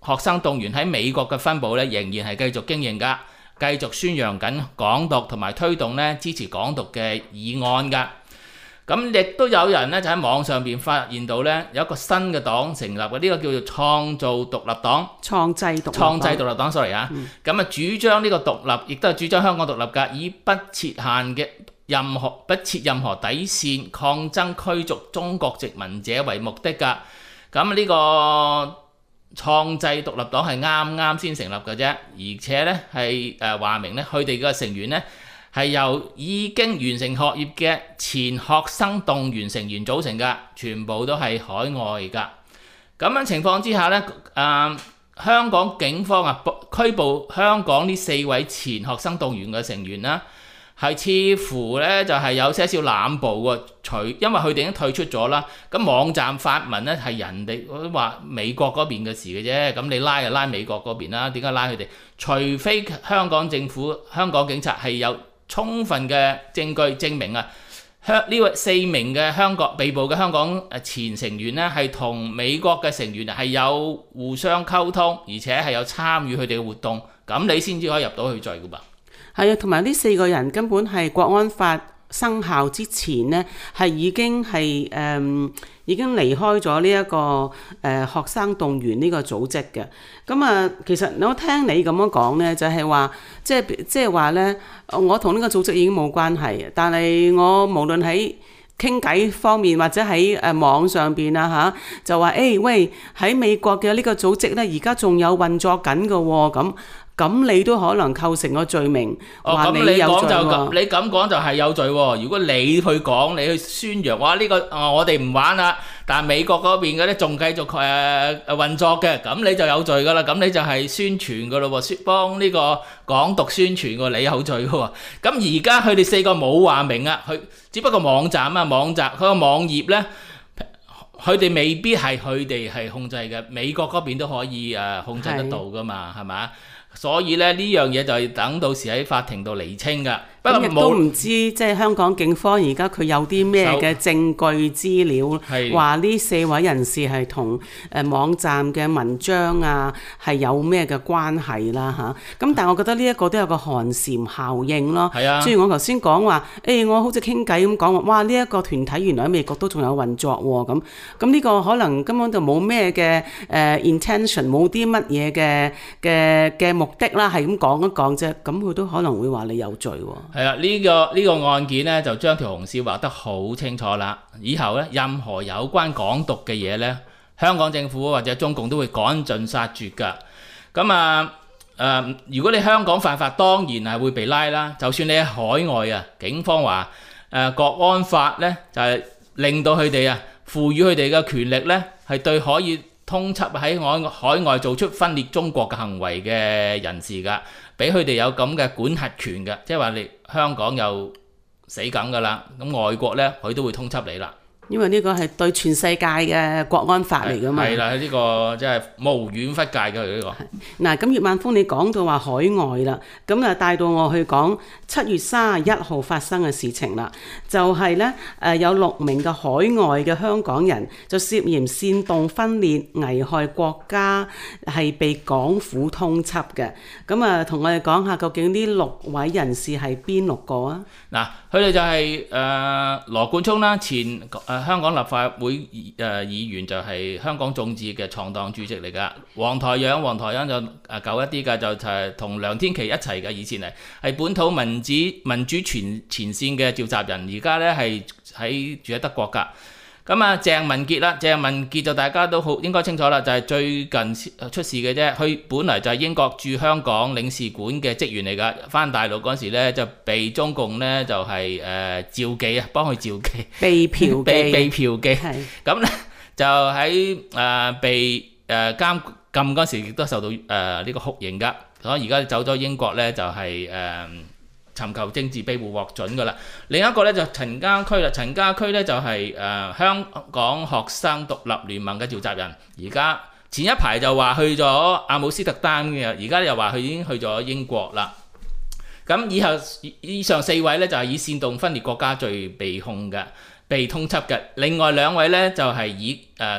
學生動員喺美國嘅分部咧，仍然係繼續經營㗎，繼續宣揚緊港獨同埋推動咧支持港獨嘅議案㗎。咁亦都有人咧就喺網上邊發現到咧有一個新嘅黨成立嘅，呢、這個叫做創造獨立黨。 創制獨立創制獨立黨 sorry 啊，咁啊、嗯、主張呢個獨立，亦都係主張香港獨立㗎，以不設限嘅任何不設任何底線抗爭驅逐中國殖民者為目的㗎。咁呢個創制獨立黨係啱啱先成立嘅啫，而且咧係誒話明咧佢哋嘅成員咧係由已經完成學業嘅前學生動員成員組成㗎，全部都係海外㗎。咁樣情況之下咧，誒、呃、香港警方啊拘捕香港呢四位前學生動員嘅成員啦，係似乎咧就係、是、有些少濫捕喎。除因為佢哋已經退出咗啦，咁網站發文咧係人哋都話美國嗰邊嘅事嘅啫，咁你拉就拉美國嗰邊啦，點解拉佢哋？除非香港政府、香港警察係有充分嘅證據證明啊，香呢位四名嘅香港被捕嘅香港誒前成員咧，係同美國嘅成員係有互相溝通，而且係有參與佢哋嘅活動，咁你先至可以入到去罪㗎噃。 係啊，同埋呢四個人根本係國安法生效之前呢，係已經係誒、嗯、已經離開咗呢一個誒、呃、學生動員呢個組織嘅。咁啊，其實我聽你咁樣講呢，就係、是、話即係即係話呢，我同呢個組織已經冇關係，但係我無論喺傾偈方面或者喺誒網上邊啊嚇，就話誒、欸、喂，喺美國嘅呢個組織呢，而家仲有運作緊嘅喎咁。咁你都可能構成個罪名，話、哦、你有罪喎。 你咁講就係有罪喎。如果你去講，你去宣揚，哇呢、這個、哦、我哋唔玩啦，但係美國嗰邊嘅咧仲繼續誒誒、呃、運作嘅，咁你就有罪噶啦。咁你就係宣傳噶咯喎，幫呢個港獨宣傳喎，你有罪喎。咁而家佢哋四個冇話明啊，佢只不過網站啊，網站佢個網頁咧，佢哋未必係佢哋係控制嘅，美國嗰邊都可以誒、呃、控制得到噶嘛，係咪？所以咧呢樣嘢就係等到時喺法庭度釐清㗎。不過亦都唔知即係香港警方而家佢有啲咩嘅證據資料，話呢四位人士係同誒網站嘅文章啊係有咩嘅關係啦嚇。咁但係我覺得呢一個都有個寒蟬效應咯。係啊，雖然我頭先講話，誒、欸、我好似傾偈咁講話，哇呢一、這個團體原來喺美國都仲有運作喎咁。咁呢個可能根本就冇咩嘅誒 intention， 冇啲乜嘢嘅嘅嘅目的啦，係咁講一講啫。咁佢都可能會話你有罪喎。 係啊，呢、這個呢、這個案件咧就將條紅線畫得好清楚啦。以後咧任何有關港獨嘅嘢咧，香港政府或者中共都會趕盡殺絕㗎。咁啊誒、呃，如果你香港犯法，當然係會被拉啦。就算你喺海外啊，警方話誒、呃、國安法咧就係、是、令到佢哋啊賦予佢哋嘅權力咧係對可以通緝喺海海外做出分裂中國嘅行為嘅人士㗎。俾佢哋有咁嘅管轄權嘅，即係話你香港又死梗㗎啦，咁外國咧佢都會通緝你啦。 因為呢個係對全世界嘅國安法嚟㗎嘛。係啦， 呢、這個即係無遠弗屆嘅呢個。 嗱，咁葉萬峰你講到話海外啦，咁啊帶到我去講七月三十一號發生嘅事情啦，就係咧誒有六名嘅海外嘅香港人就涉嫌煽動分裂、危害國家，係被港府通緝嘅。咁啊，同我哋講下究竟呢六位人士係邊六個啊？嗱， 佢哋就係、是、誒、呃、羅冠聰啦，前誒、呃、香港立法會誒、呃、議員，就係香港眾志嘅創黨主席嚟㗎。黃台仰，黃台仰就誒舊一啲㗎，就係同梁天琦一齊嘅，以前係係本土民主民主前前線嘅召集人，而家咧係喺住喺德國㗎。咁啊，鄭文傑啦，鄭文傑就大家都好應該清楚啦，就係、是、最近出事嘅啫。佢本嚟就係英國駐香港領事館嘅職員嚟㗎，返大陸嗰時咧就被中共咧就係、是、誒、呃、召妓啊，幫佢召妓， 被嫖妓， 被被嫖妓。咁咧就喺誒、呃、被誒、呃、監禁嗰時亦都受到誒呢、呃這個酷刑㗎。所以而家走咗英國咧就係、是、誒。呃尋求政治庇護獲准㗎啦。另一個咧就陳家駒啦，陳家駒咧就係、是、誒、呃、香港學生獨立聯盟嘅召集人。而家前一排就話去咗阿姆斯特丹嘅，而家又話佢已經去咗英國啦。咁以後以上四位咧就係、是、以煽動分裂國家罪被控嘅，被通緝嘅。另外兩位咧就係、是、以誒啱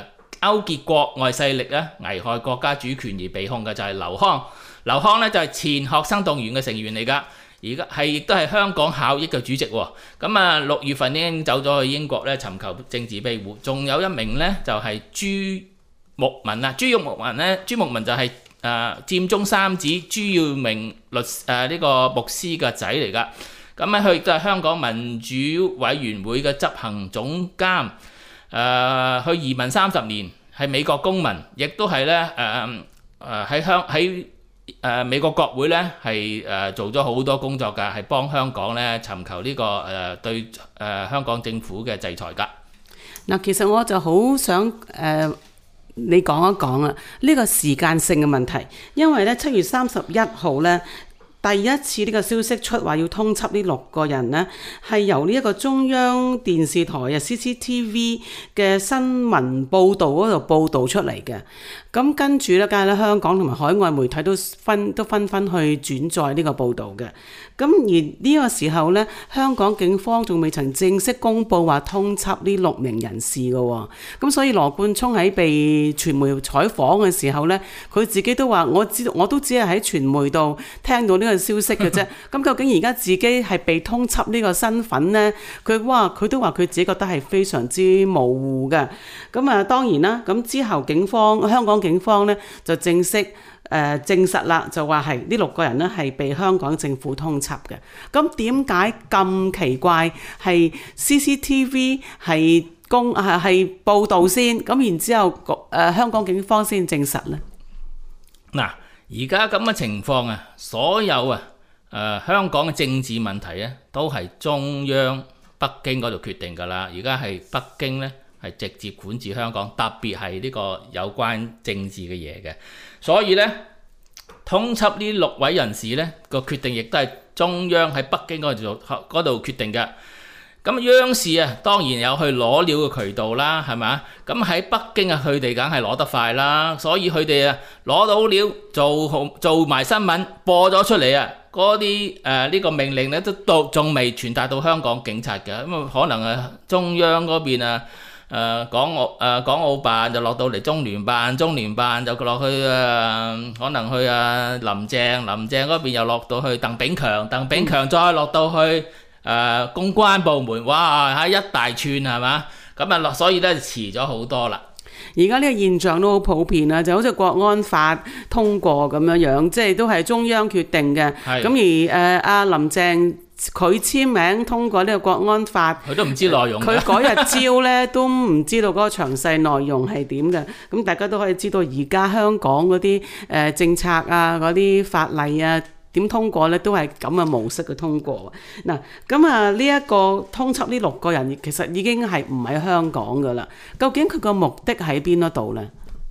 勾結國外勢力咧，危害國家主權而被控嘅就係劉康。劉康咧就係前學生動員嘅成員嚟㗎，而家係亦都係香港效益嘅主席喎。咁啊六月份已經走咗去英國咧尋求政治庇護。仲有一名咧就係朱牧民啊，朱玉牧民咧，朱牧民就係、是。誒、呃、佔中三子朱耀明律誒呢、呃這個牧師嘅仔嚟㗎，咁咧佢亦都係香港民主委員會嘅執行總監，誒、呃、佢移民三十年，係美國公民，亦都係咧誒誒喺香喺誒美國國會咧係誒做咗好多工作㗎，係幫香港咧尋求呢、這個誒、呃、對誒、呃、香港政府嘅制裁㗎。 嗱，其實我就好想誒。呃你講一講啊，呢個時間性嘅問題，因為咧七月三十一號咧第一次呢個消息出話要通緝呢六個人呢，係由呢一個中央電視台啊 C C T V 嘅新聞報導嗰度報導出嚟嘅。咁跟住咧，梗係咧香港同埋海外媒體都分都紛紛去轉載呢個報導嘅。咁而呢個時候咧，香港警方仲未曾正式公佈話通緝呢六名人士嘅喎。咁所以羅冠聰喺被傳媒採訪嘅時候咧，佢自己都話：我知道，我都只係喺傳媒度聽到呢個消息嘅啫。咁究竟而家自己係被通緝呢個身份咧？佢哇，佢都話佢自己覺得係非常之模糊嘅。咁啊，當然啦。咁之後警方香港警方咧就正式誒、呃、證實啦，就話係呢六個人咧係被香港政府通緝嘅。咁點解咁奇怪？係 C C T V 係公係係報導先，咁然之後誒、呃、香港警方先證實咧。 嗱，而家咁嘅情況啊，所有啊誒、呃、香港嘅政治問題咧，都係中央北京嗰度決定㗎啦。而家係北京咧。係直接管治香港，特別係呢個有關政治嘅嘢嘅，所以呢，通緝呢六位人士呢個決定亦都係中央喺北京嗰度嗰度決定嘅。咁央視啊，當然有去攞料嘅渠道啦，係咪？咁喺北京啊，佢哋梗係攞得快啦，所以佢哋啊攞到料做好做埋新聞播咗出嚟啊，嗰啲誒呢個命令呢都到仲未傳達到香港警察嘅，咁啊可能啊中央嗰邊啊。誒、呃、港澳誒、呃、港澳辦就落到嚟中聯辦，中聯辦就落去誒、呃、可能去啊林鄭，林鄭嗰邊又落到去鄧炳強，鄧炳強再落到去誒、呃、公關部門，哇嚇一大串係嘛？咁啊落，所以咧遲咗好多啦。 而家呢個現象都好普遍啊，就好似國安法通過咁樣樣，即係都係中央決定嘅。咁而誒阿、呃、林鄭。佢簽名通過呢個國安法， 佢都唔知內容。 佢嗰日招咧都唔知道嗰個詳細內容係點嘅。咁大家都可以知道而家香港嗰啲誒政策啊、嗰啲法例啊點通過咧，都係咁嘅模式嘅通過。嗱，咁啊呢一個通緝呢六個人，其實已經係唔喺香港噶啦。究竟佢個目的喺邊一度咧？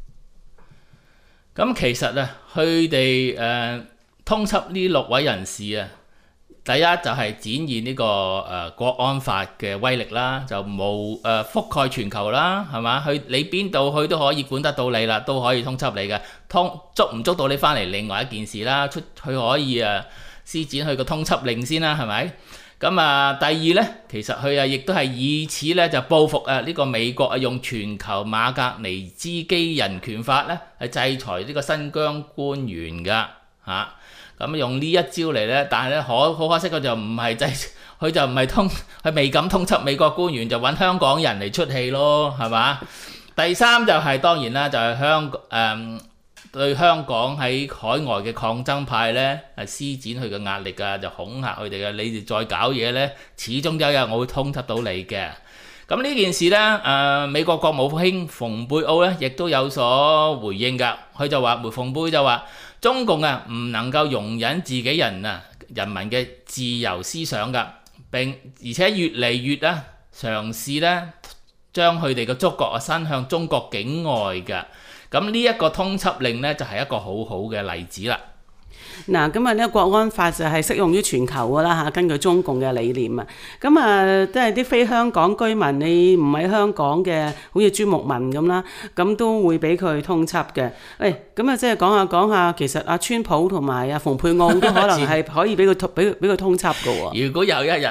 咁其實啊，佢哋誒通緝呢六位人士啊。第一就係展現呢個誒國安法嘅威力啦，就冇誒覆蓋全球啦，係嘛？去你邊度去都可以管得到你啦，都可以通緝你嘅。通捉唔捉到你翻嚟，另外一件事啦。出佢可以誒施展佢個通緝令先啦，係咪？咁啊，第二呢，其實佢啊亦都係以此咧就報復啊呢個美國啊用全球馬格尼茲基人權法咧係制裁呢個新疆官員㗎嚇。咁用呢一招嚟呢，但係咧可好可惜佢就唔係制，佢就唔係通，佢未敢通緝美國官員，就揾香港人嚟出氣咯，係嘛？第三就係、是、當然啦，就係、是、香誒、嗯、對香港喺海外嘅抗爭派呢，係施展佢嘅壓力㗎，就恐嚇佢哋嘅，你哋再搞嘢呢，始終有一日我會通緝到你嘅。咁呢件事呢，誒、呃、美國國務卿蓬佩奧呢，亦都有所回應㗎，佢就話，梅蓬佩就話。中共啊，唔能夠容忍自己人啊人民嘅自由思想㗎，並而且越嚟越啊嘗試咧將佢哋嘅觸角啊伸向中國境外㗎。咁呢一個通緝令呢，就係、是、一個好好嘅例子啦。 嗱，咁啊呢個國安法就係適用於全球噶啦嚇，根據中共嘅理念啊，咁啊都係啲非香港居民，你唔喺香港嘅，好似朱牧民咁啦，咁都會俾佢通緝嘅。誒，咁啊即係講下講下，其實阿川普同埋阿蓬佩奧都可能係可以俾佢俾俾佢通緝噶喎。 如果有一日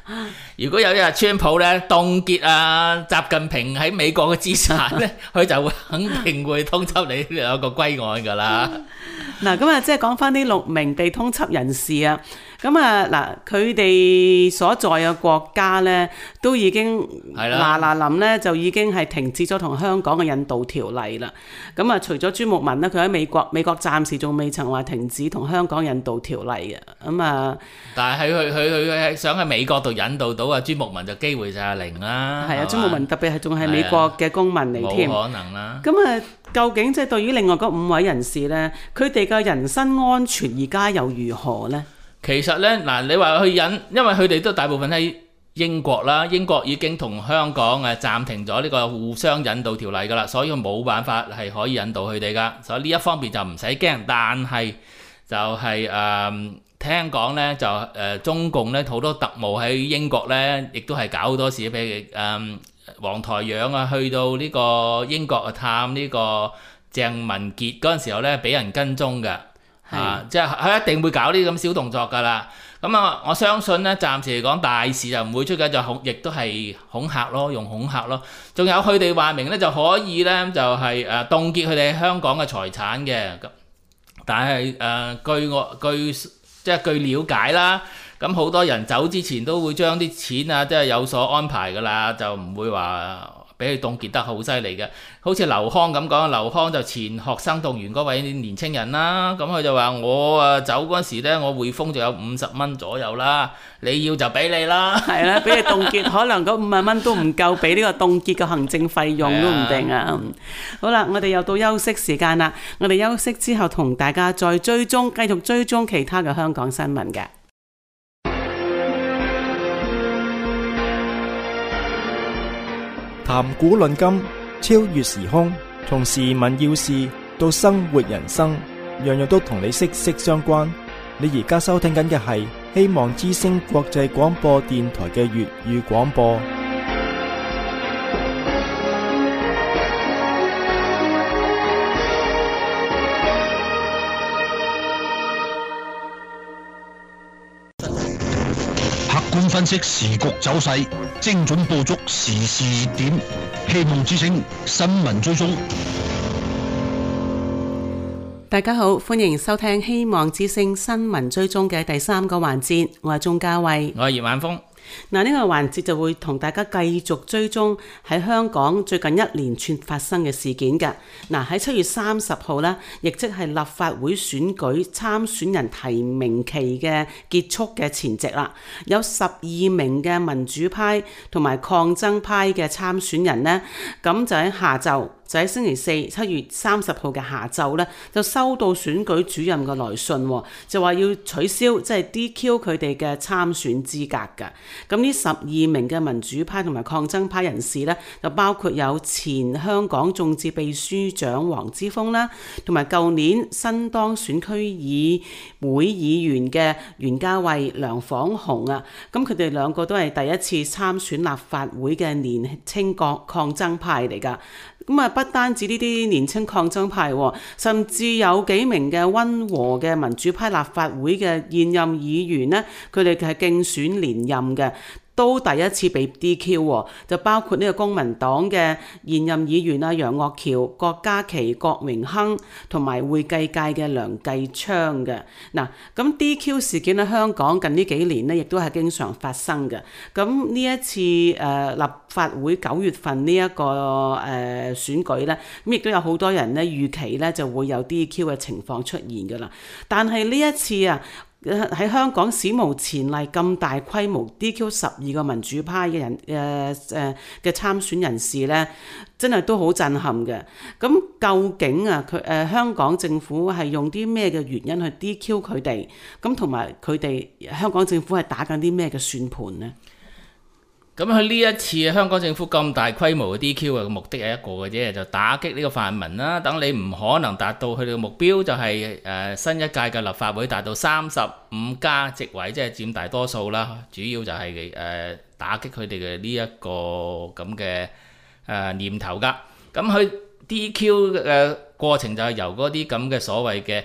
如果有一日川普咧凍結啊習近平喺美國嘅資產咧，佢就會肯定會通緝你兩個歸案㗎啦。 嗱，咁啊，即係講翻啲六名被通緝人士啊，咁啊嗱，佢哋所在嘅國家咧，都已經嗱嗱臨咧，就已經係停止咗同香港嘅引渡條例啦。咁啊，除咗朱牧民咧，佢喺美國，美國暫時仲未曾話停止同香港引渡條例嘅。咁啊， 但係佢佢佢佢想喺美國度引渡到啊朱牧民，就機會就係零啦。 係啊，朱牧民特別係仲係美國嘅公民嚟添， 冇可能啦。 咁啊，究竟即係對於另外嗰五位人士咧，佢哋嘅人身安全而家又如何呢？ 其實呢，嗱，你話去引，因為佢哋都大部分喺英國啦，英國已經同香港誒暫停咗呢個互相引渡條例㗎啦，所以冇辦法係可以引渡佢哋㗎，所以呢一方面就唔使驚。但係就係、是、誒、呃、聽講呢，就誒、呃、中共呢好多特務喺英國呢，亦都係搞好多事，譬如誒黃台仰啊，去到呢個英國啊探呢個鄭文傑嗰陣時候呢，俾人跟蹤㗎。啊！即係佢一定會搞呢啲咁小動作㗎啦。咁啊，我相信咧，暫時嚟講大事就唔會出嘅，就恐亦都係恐嚇咯，用恐嚇咯。仲有佢哋話明咧，就可以咧，就係、是、誒、呃、凍結佢哋香港嘅財產嘅。但係誒、呃、據我據即係據了解啦，咁好多人走之前都會將啲錢啊，即係有所安排㗎啦，就唔會話俾佢凍結得好犀利嘅。好似劉康咁講，劉康就前學生動員嗰位年青人啦，咁佢就話我啊走嗰陣時咧，我匯豐就有五十蚊左右啦，你要就俾你啦， 係啦，俾你凍結，可能嗰五十蚊都唔夠俾呢個凍結嘅行政費用都唔定啊。好啦，我哋又到休息時間啦，我哋休息之後同大家再追蹤，繼續追蹤其他嘅香港新聞嘅。 談古論今，超越時空，從時聞要事到生活人生，樣樣都同你息息相關。你而家收聽緊嘅係希望之聲國際廣播電台嘅粵語廣播。 客觀分析時局走勢，精準捕捉時事熱點，希望之聲新聞追蹤。 大家好，歡迎收聽希望之聲新聞追蹤嘅第三個環節，我係鍾嘉慧， 我係葉晚風。 嗱，呢個環節就會同大家繼續追蹤喺香港最近一連串發生嘅事件嘅。嗱，喺七月三十號呢，亦即係立法會選舉參選人提名期嘅結束嘅前夕啦，有十二名嘅民主派同埋抗爭派嘅參選人呢，咁就喺下晝。就喺星期四七月三十號嘅下晝咧，就收到選舉主任嘅來信，就話要取消即係 D Q 佢哋嘅參選資格㗎。咁呢十二名嘅民主派同埋抗爭派人士咧，就包括有前香港眾志秘書長黃之鋒啦，同埋舊年新當選區議會議員嘅袁嘉蔚、梁晃雄啊。咁佢哋兩個都係第一次參選立法會嘅年青國抗爭派嚟㗎。咁啊，不單止呢啲年青抗爭派，甚至有幾名嘅溫和嘅民主派立法會嘅現任議員呢，佢哋係競選連任嘅，都第一次被 D Q， 就包括呢個公民黨嘅現任議員啊，楊岳橋、郭家麒、郭榮鏗同埋會計界嘅梁繼昌嘅。嗱，咁 D Q 事件喺香港近呢幾年呢，亦都係經常發生嘅。咁呢一次誒、呃、立法會九月份呢、這、一個誒、呃、選舉呢，咁亦都有好多人呢預期呢就會有 D Q 嘅情況出現噶啦。但係呢一次啊，喺香港史無前例咁大規模 D Q 十二個民主派嘅人誒誒嘅參選人士咧，真係都好震撼嘅。咁究竟啊佢誒香港政府係用啲咩嘅原因去 D Q 佢哋？咁同埋佢哋香港政府係打緊啲咩嘅算盤呢？ 咁佢呢一次香港政府咁大規模嘅 D Q 嘅目的係一個嘅啫，就打擊呢個泛民啦。等你唔可能達到佢哋嘅目標，就係、是、誒、呃、新一屆嘅立法會達到三十五加席位，即係佔大多數啦。主要就係、是、誒、呃、打擊佢哋嘅呢一個咁嘅誒念頭㗎。咁佢 D Q 嘅過程就係由嗰啲咁嘅所謂嘅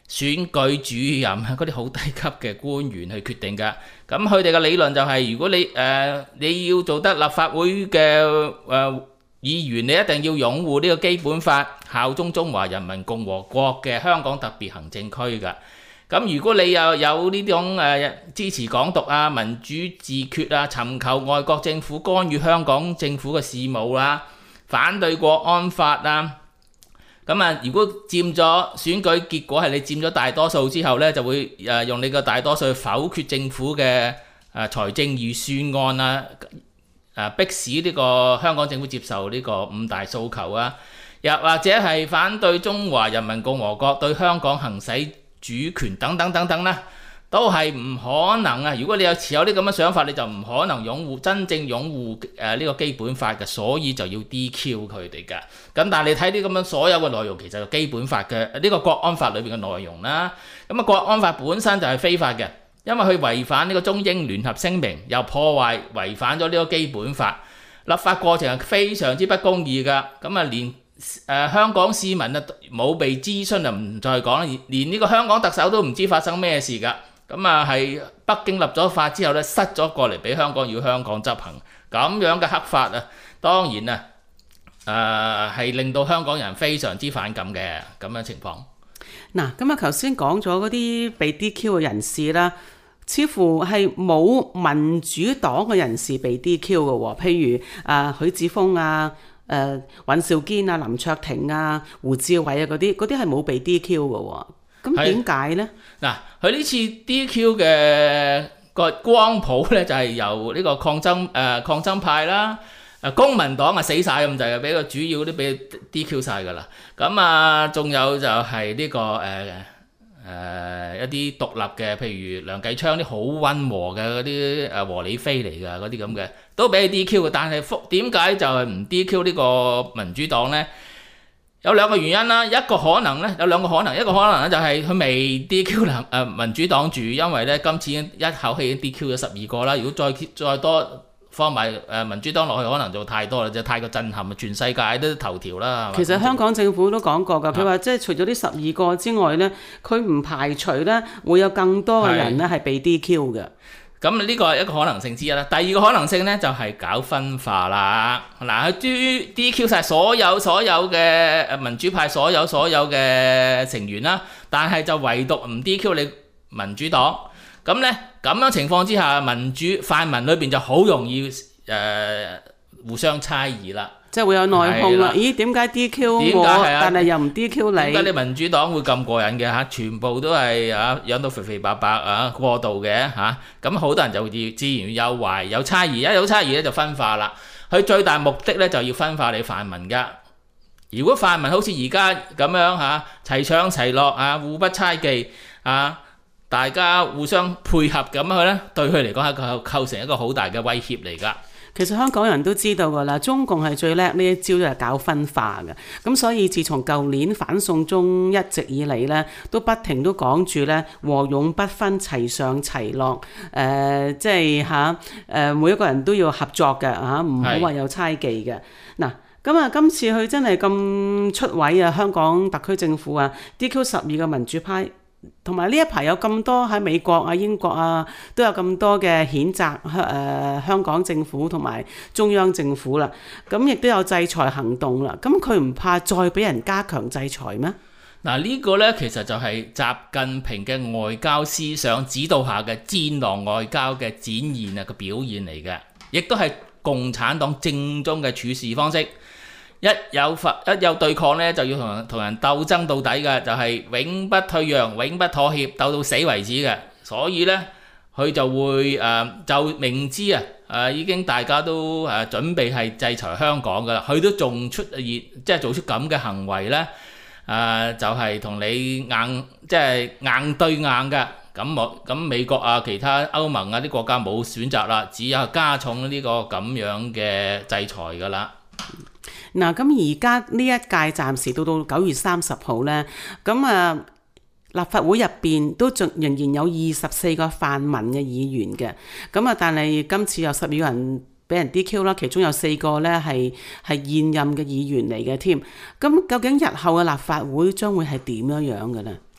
選舉主任嗰啲好低級嘅官員去決定㗎。咁佢哋嘅理論就係、是，如果你誒、呃、你要做得立法會嘅誒、呃、議員，你一定要擁護呢個基本法，效忠中華人民共和國嘅香港特別行政區㗎。咁如果你又有呢種誒、呃、支持港獨啊、民主自決啊、尋求外國政府干預香港政府嘅事務啦、啊、反對國安法啊，咁啊，如果佔咗選舉結果係你佔咗大多數之後呢，就會誒用你個大多數去否決政府嘅誒財政預算案啊，誒迫使呢個香港政府接受呢個五大訴求啊，又或者係反對中華人民共和國對香港行使主權等等等等啦，都係唔可能啊！如果你有持有啲咁嘅想法，你就唔可能擁護真正擁護誒呢個基本法嘅，所以就要 D Q 佢哋㗎。咁但係你睇啲咁樣所有嘅內容，其實係基本法嘅呢、這個國安法裏邊嘅內容啦。咁啊，國安法本身就係非法嘅，因為佢違反呢個中英聯合聲明，又破壞違反咗呢個基本法。立法過程係非常之不公義㗎。咁啊，連誒、呃、香港市民啊冇被諮詢就唔再講啦，連呢個香港特首都唔知發生咩事㗎。咁啊係北京立咗法之後咧，塞咗過嚟俾香港，要香港執行咁樣嘅黑法啊，當然啊誒係、呃、令到香港人非常之反感嘅咁樣情況。 嗱，咁啊頭先講咗嗰啲被 D Q 嘅人士啦，似乎係冇民主黨嘅人士被 D Q 嘅喎，譬如啊許智峰啊、誒、呃、尹兆堅啊、林卓廷啊、胡志偉啊嗰啲，嗰啲係冇被 D Q 嘅喎。咁點解呢？ 嗱，佢呢次 D Q 嘅個光譜咧，就係、是、由呢個抗爭誒、呃、抗爭派啦，誒公民黨啊死晒咁滯，俾個主要嗰啲俾 D Q 晒㗎啦。咁啊，仲有就係呢、這個誒誒、呃呃、一啲獨立嘅，譬如梁繼昌啲好溫和嘅嗰啲誒和理非嚟㗎嗰啲咁嘅，都俾 D Q 嘅。但係復點解就係唔 D Q 呢個民主黨咧？有兩個原因啦，一個可能咧，有兩個可能，一個可能咧就係佢未 D Q 誒、呃、民主黨住，因為咧今次已經一口氣已經 D Q 咗十二個啦。如果再再多放埋誒民主黨落去，可能就太多啦，就太過震撼啊！全世界都頭條啦。 其實香港政府都講過㗎，佢話即係除咗呢十二個之外咧，佢唔排除咧會有更多嘅人咧係被 D Q 嘅。 咁呢個係一個可能性之一啦。第二個可能性咧就係搞分化啦。嗱，佢 D Q 晒所有所有嘅民主派所有所有嘅成員啦，但係就唯獨唔 D Q 你民主黨。咁咧咁樣情況之下，民主泛民裏邊就好容易誒、呃、互相猜疑啦。即係會有內訌啦。咦？點解 D Q 我，啊、但係又唔 D Q 你？ 點解你民主黨會咁過癮嘅嚇？全部都係啊養到肥肥白白啊過度嘅嚇。咁、啊、好多人就會自然有懷有猜疑，一有猜疑咧就分化啦。佢最大目的咧就要分化你泛民㗎。如果泛民好似而家咁樣嚇、啊、齊唱齊落啊，互不猜忌啊，大家互相配合咁樣咧，對佢嚟講係一個構成一個好大嘅威脅嚟㗎。 其實香港人都知道㗎啦，中共係最叻呢一招就係搞分化嘅。咁所以自從舊年反送中一直以嚟咧，都不停都講住咧和勇不分、齊上齊落。誒、呃，即係嚇誒，每一個人都要合作嘅嚇，唔好話有猜忌嘅。嗱，咁啊，今次佢真係咁出位啊！香港特區政府啊 ，D Q 十二個民主派。同埋呢一排有咁多喺美國啊、英國啊，都有咁多嘅譴責香誒、呃、香港政府同埋中央政府啦。咁亦都有制裁行動啦。咁佢唔怕再俾人加強制裁咩？ 嗱，呢個呢，其實就係習近平嘅外交思想指導下嘅戰狼外交嘅展現啊，個表現嚟嘅，亦都係共產黨正宗嘅處事方式。一有發一有對抗咧，就要同人同人鬥爭到底嘅，就係、是、永不退讓、永不妥協，鬥到死為止嘅。所以咧，佢就會誒、呃、就明知啊誒、呃、已經大家都誒、呃、準備係制裁香港噶啦，佢都仲出熱，即係做出咁嘅行為咧，誒、呃、就係、是、同你硬即係硬對硬嘅。咁我咁美國啊、其他歐盟啊啲國家冇選擇啦，只有加重呢個咁樣嘅制裁噶啦。 嗱，咁而家呢一屆暫時到到九月三十號咧，咁啊立法會入邊都仲仍然有二十四個泛民嘅議員嘅，咁啊但係今次有十二個人俾人 D Q 啦，其中有四個咧係係現任嘅議員嚟嘅添。咁究竟日後嘅立法會將會係點樣樣嘅咧？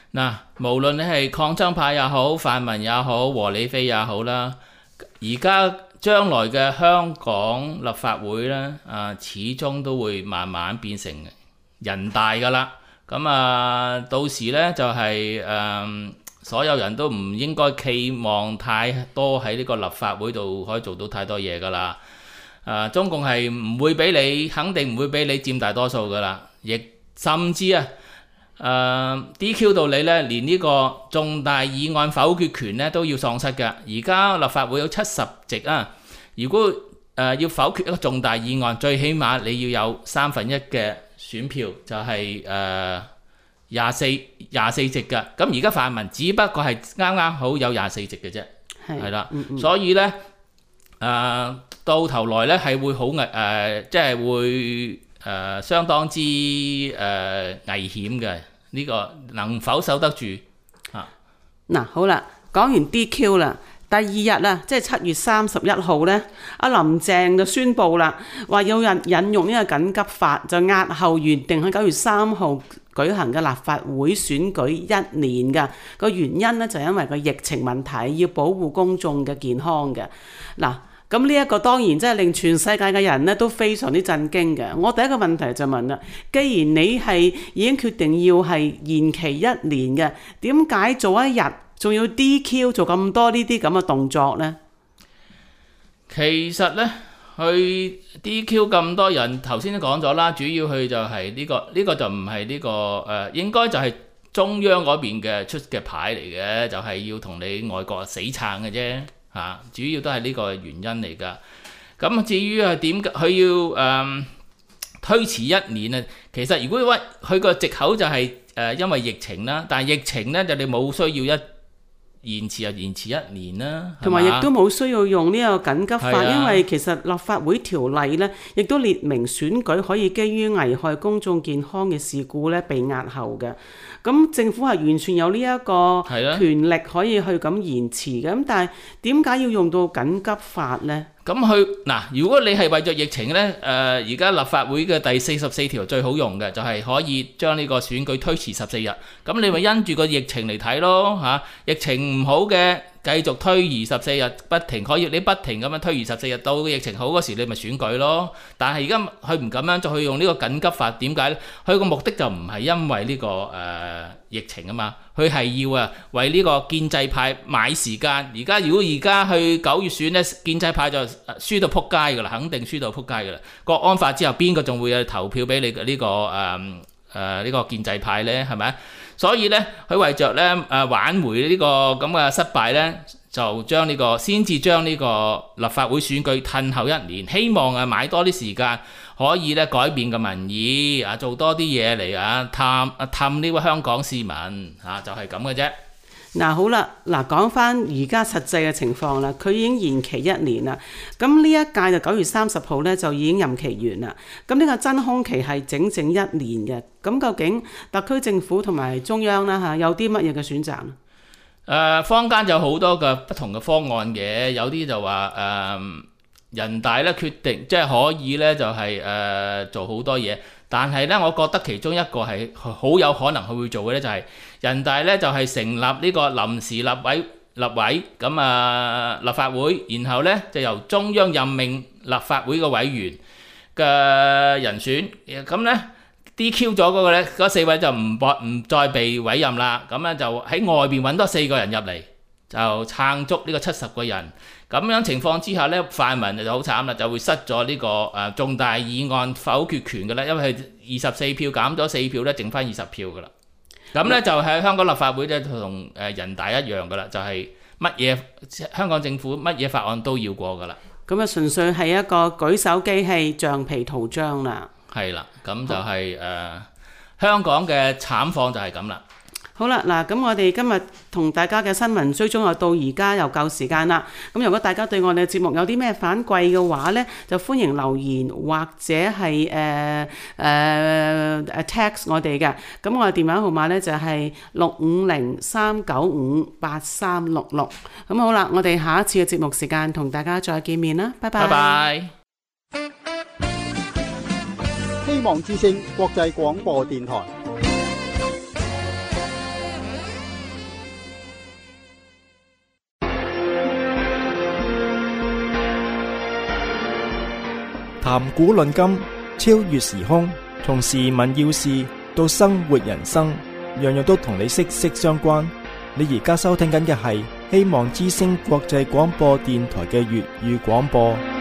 嗱，無論你係抗爭派也好、泛民也好、和理非也好啦，而家將來嘅香港立法會咧，啊，始終都會慢慢變成人大噶啦。咁啊，到時咧就係、是、誒、呃，所有人都唔應該期望太多喺呢個立法會度可以做到太多嘢噶啦。啊，中共係唔會俾你，肯定唔會俾你佔大多數噶啦，亦甚至啊。誒、uh, D Q 到你咧，連呢個重大議案否決權咧都要喪失嘅。而家立法會有七十席啊，如果誒、呃、要否決一個重大議案，最起碼你要有三分一嘅選票，就係誒廿四廿四席嘅。咁而家泛民只不過係啱啱好有廿四席嘅啫，係啦。所以咧誒、呃、到頭來咧係會好危誒，即係會。誒、呃、相當之誒、呃、危險嘅，呢、這個能否守得住啊？ 嗱，好啦，講完 D Q 啦，第二日啦，即係七月三十一號咧，阿林鄭就宣布啦，話有人引用呢個緊急法，就押後原定喺九月三號舉行嘅立法會選舉一年㗎。個原因咧就係因為個疫情問題，要保護公眾嘅健康嘅。嗱。咁呢一個當然真係令全世界嘅人咧都非常之震驚嘅。我第一個問題就問啦，既然你係已經決定要係延期一年嘅，點解做一日仲要 D Q 做咁多呢啲咁嘅動作呢？ 其實呢，去 D Q 咁多人，頭先都講咗啦，主要佢就係呢、這個呢、這個就唔係呢個誒、呃，應該就係中央嗰邊嘅出嘅牌嚟嘅，就係、是、要同你外國死撐嘅啫。嚇，主要都係呢個原因嚟㗎。咁至於係點，佢要誒、呃、推遲一年啊。其實如果喂佢個藉口就係、是、誒、呃、因為疫情啦，但係疫情咧就你冇需要一延遲就延遲一年啦， 同埋亦都冇需要用呢個緊急法， 啊、 因為其實立法會條例咧亦都列明選舉可以基於危害公眾健康嘅事故咧被押後嘅。咁政府係完全有呢一個權力可以去咁延遲嘅，咁但係點解要用到緊急法呢？ 咁佢嗱，如果你係為咗疫情呢，誒而家立法會嘅第四十四條最好用嘅就係可以將呢個選舉推遲十四日。咁你咪因住個疫情嚟睇咯嚇，疫情唔好嘅繼續推移十四日，不停可以你不停咁樣推移十四日，到個疫情好嗰時你咪選舉咯。但係而家佢唔咁樣，就去用呢個緊急法，點解呢？佢個目的就唔係因為呢、這個誒、呃、疫情啊嘛，佢係要啊為呢個建制派買時間。而家如果而家去九月選呢，建制派就輸到撲街㗎啦，肯定輸到撲街㗎啦。國安法之後，邊個仲會有投票俾你呢、這個誒誒呢個建制派呢？係咪？所以咧，佢為着咧誒挽回呢個咁嘅失敗咧，就將呢、這個先至將呢個立法會選舉褪後一年，希望啊買多啲時間，可以咧改變個民意啊，做多啲嘢嚟啊探啊氹呢個香港市民啊，就係咁嘅啫。 嗱好啦，嗱講翻而家實際嘅情況啦，佢已經延期一年啦。咁呢一屆就九月三十號咧就已經任期完啦。咁呢個真空期係整整一年嘅。咁究竟特區政府同埋中央啦嚇有啲乜嘢嘅選擇？誒、 呃，坊間有好多嘅不同嘅方案嘅，有啲就話誒、呃、人大咧決定即係可以咧就係、是、誒、呃、做好多嘢。但係咧，我覺得其中一個係好有可能佢會做嘅咧，就係人大咧就係成立呢個臨時立委立委咁啊立法會，然後咧就由中央任命立法會嘅委員嘅人選，咁咧 D Q 咗嗰個咧嗰四位就唔博唔再被委任啦，咁咧就喺外邊揾多四個人入嚟，就撐足呢個七十個人。咁樣情況之下咧，泛民就好慘啦，就會失咗呢、這個誒、呃、重大議案否決權嘅啦，因為係二十四票減咗四票咧，剩翻二十票嘅啦。咁咧就喺香港立法會咧同誒人大一樣嘅啦，就係乜嘢香港政府乜嘢法案都要過嘅啦。 咁啊，純粹係一個舉手機器、橡皮圖章啦。係啦，咁就係、是、誒、呃、香港嘅慘況就係咁啦。 好啦，嗱，咁我哋今日同大家嘅新聞追蹤又到而家又夠時間啦。咁如果大家對我哋嘅節目有啲咩反饋嘅話呢，就歡迎留言或者係誒誒 text 我哋嘅。咁我哋電話號碼呢就係六五零三九五八三六六。咁好啦，我哋下一次嘅節目時間同大家再見面啦，拜拜。 拜拜。 希望之聲國際廣播電台。 談古論今，超越時空，從時聞要事到生活人生，樣樣都同你息息相關。你而家收聽緊嘅係希望之聲國際廣播電台嘅粵語廣播。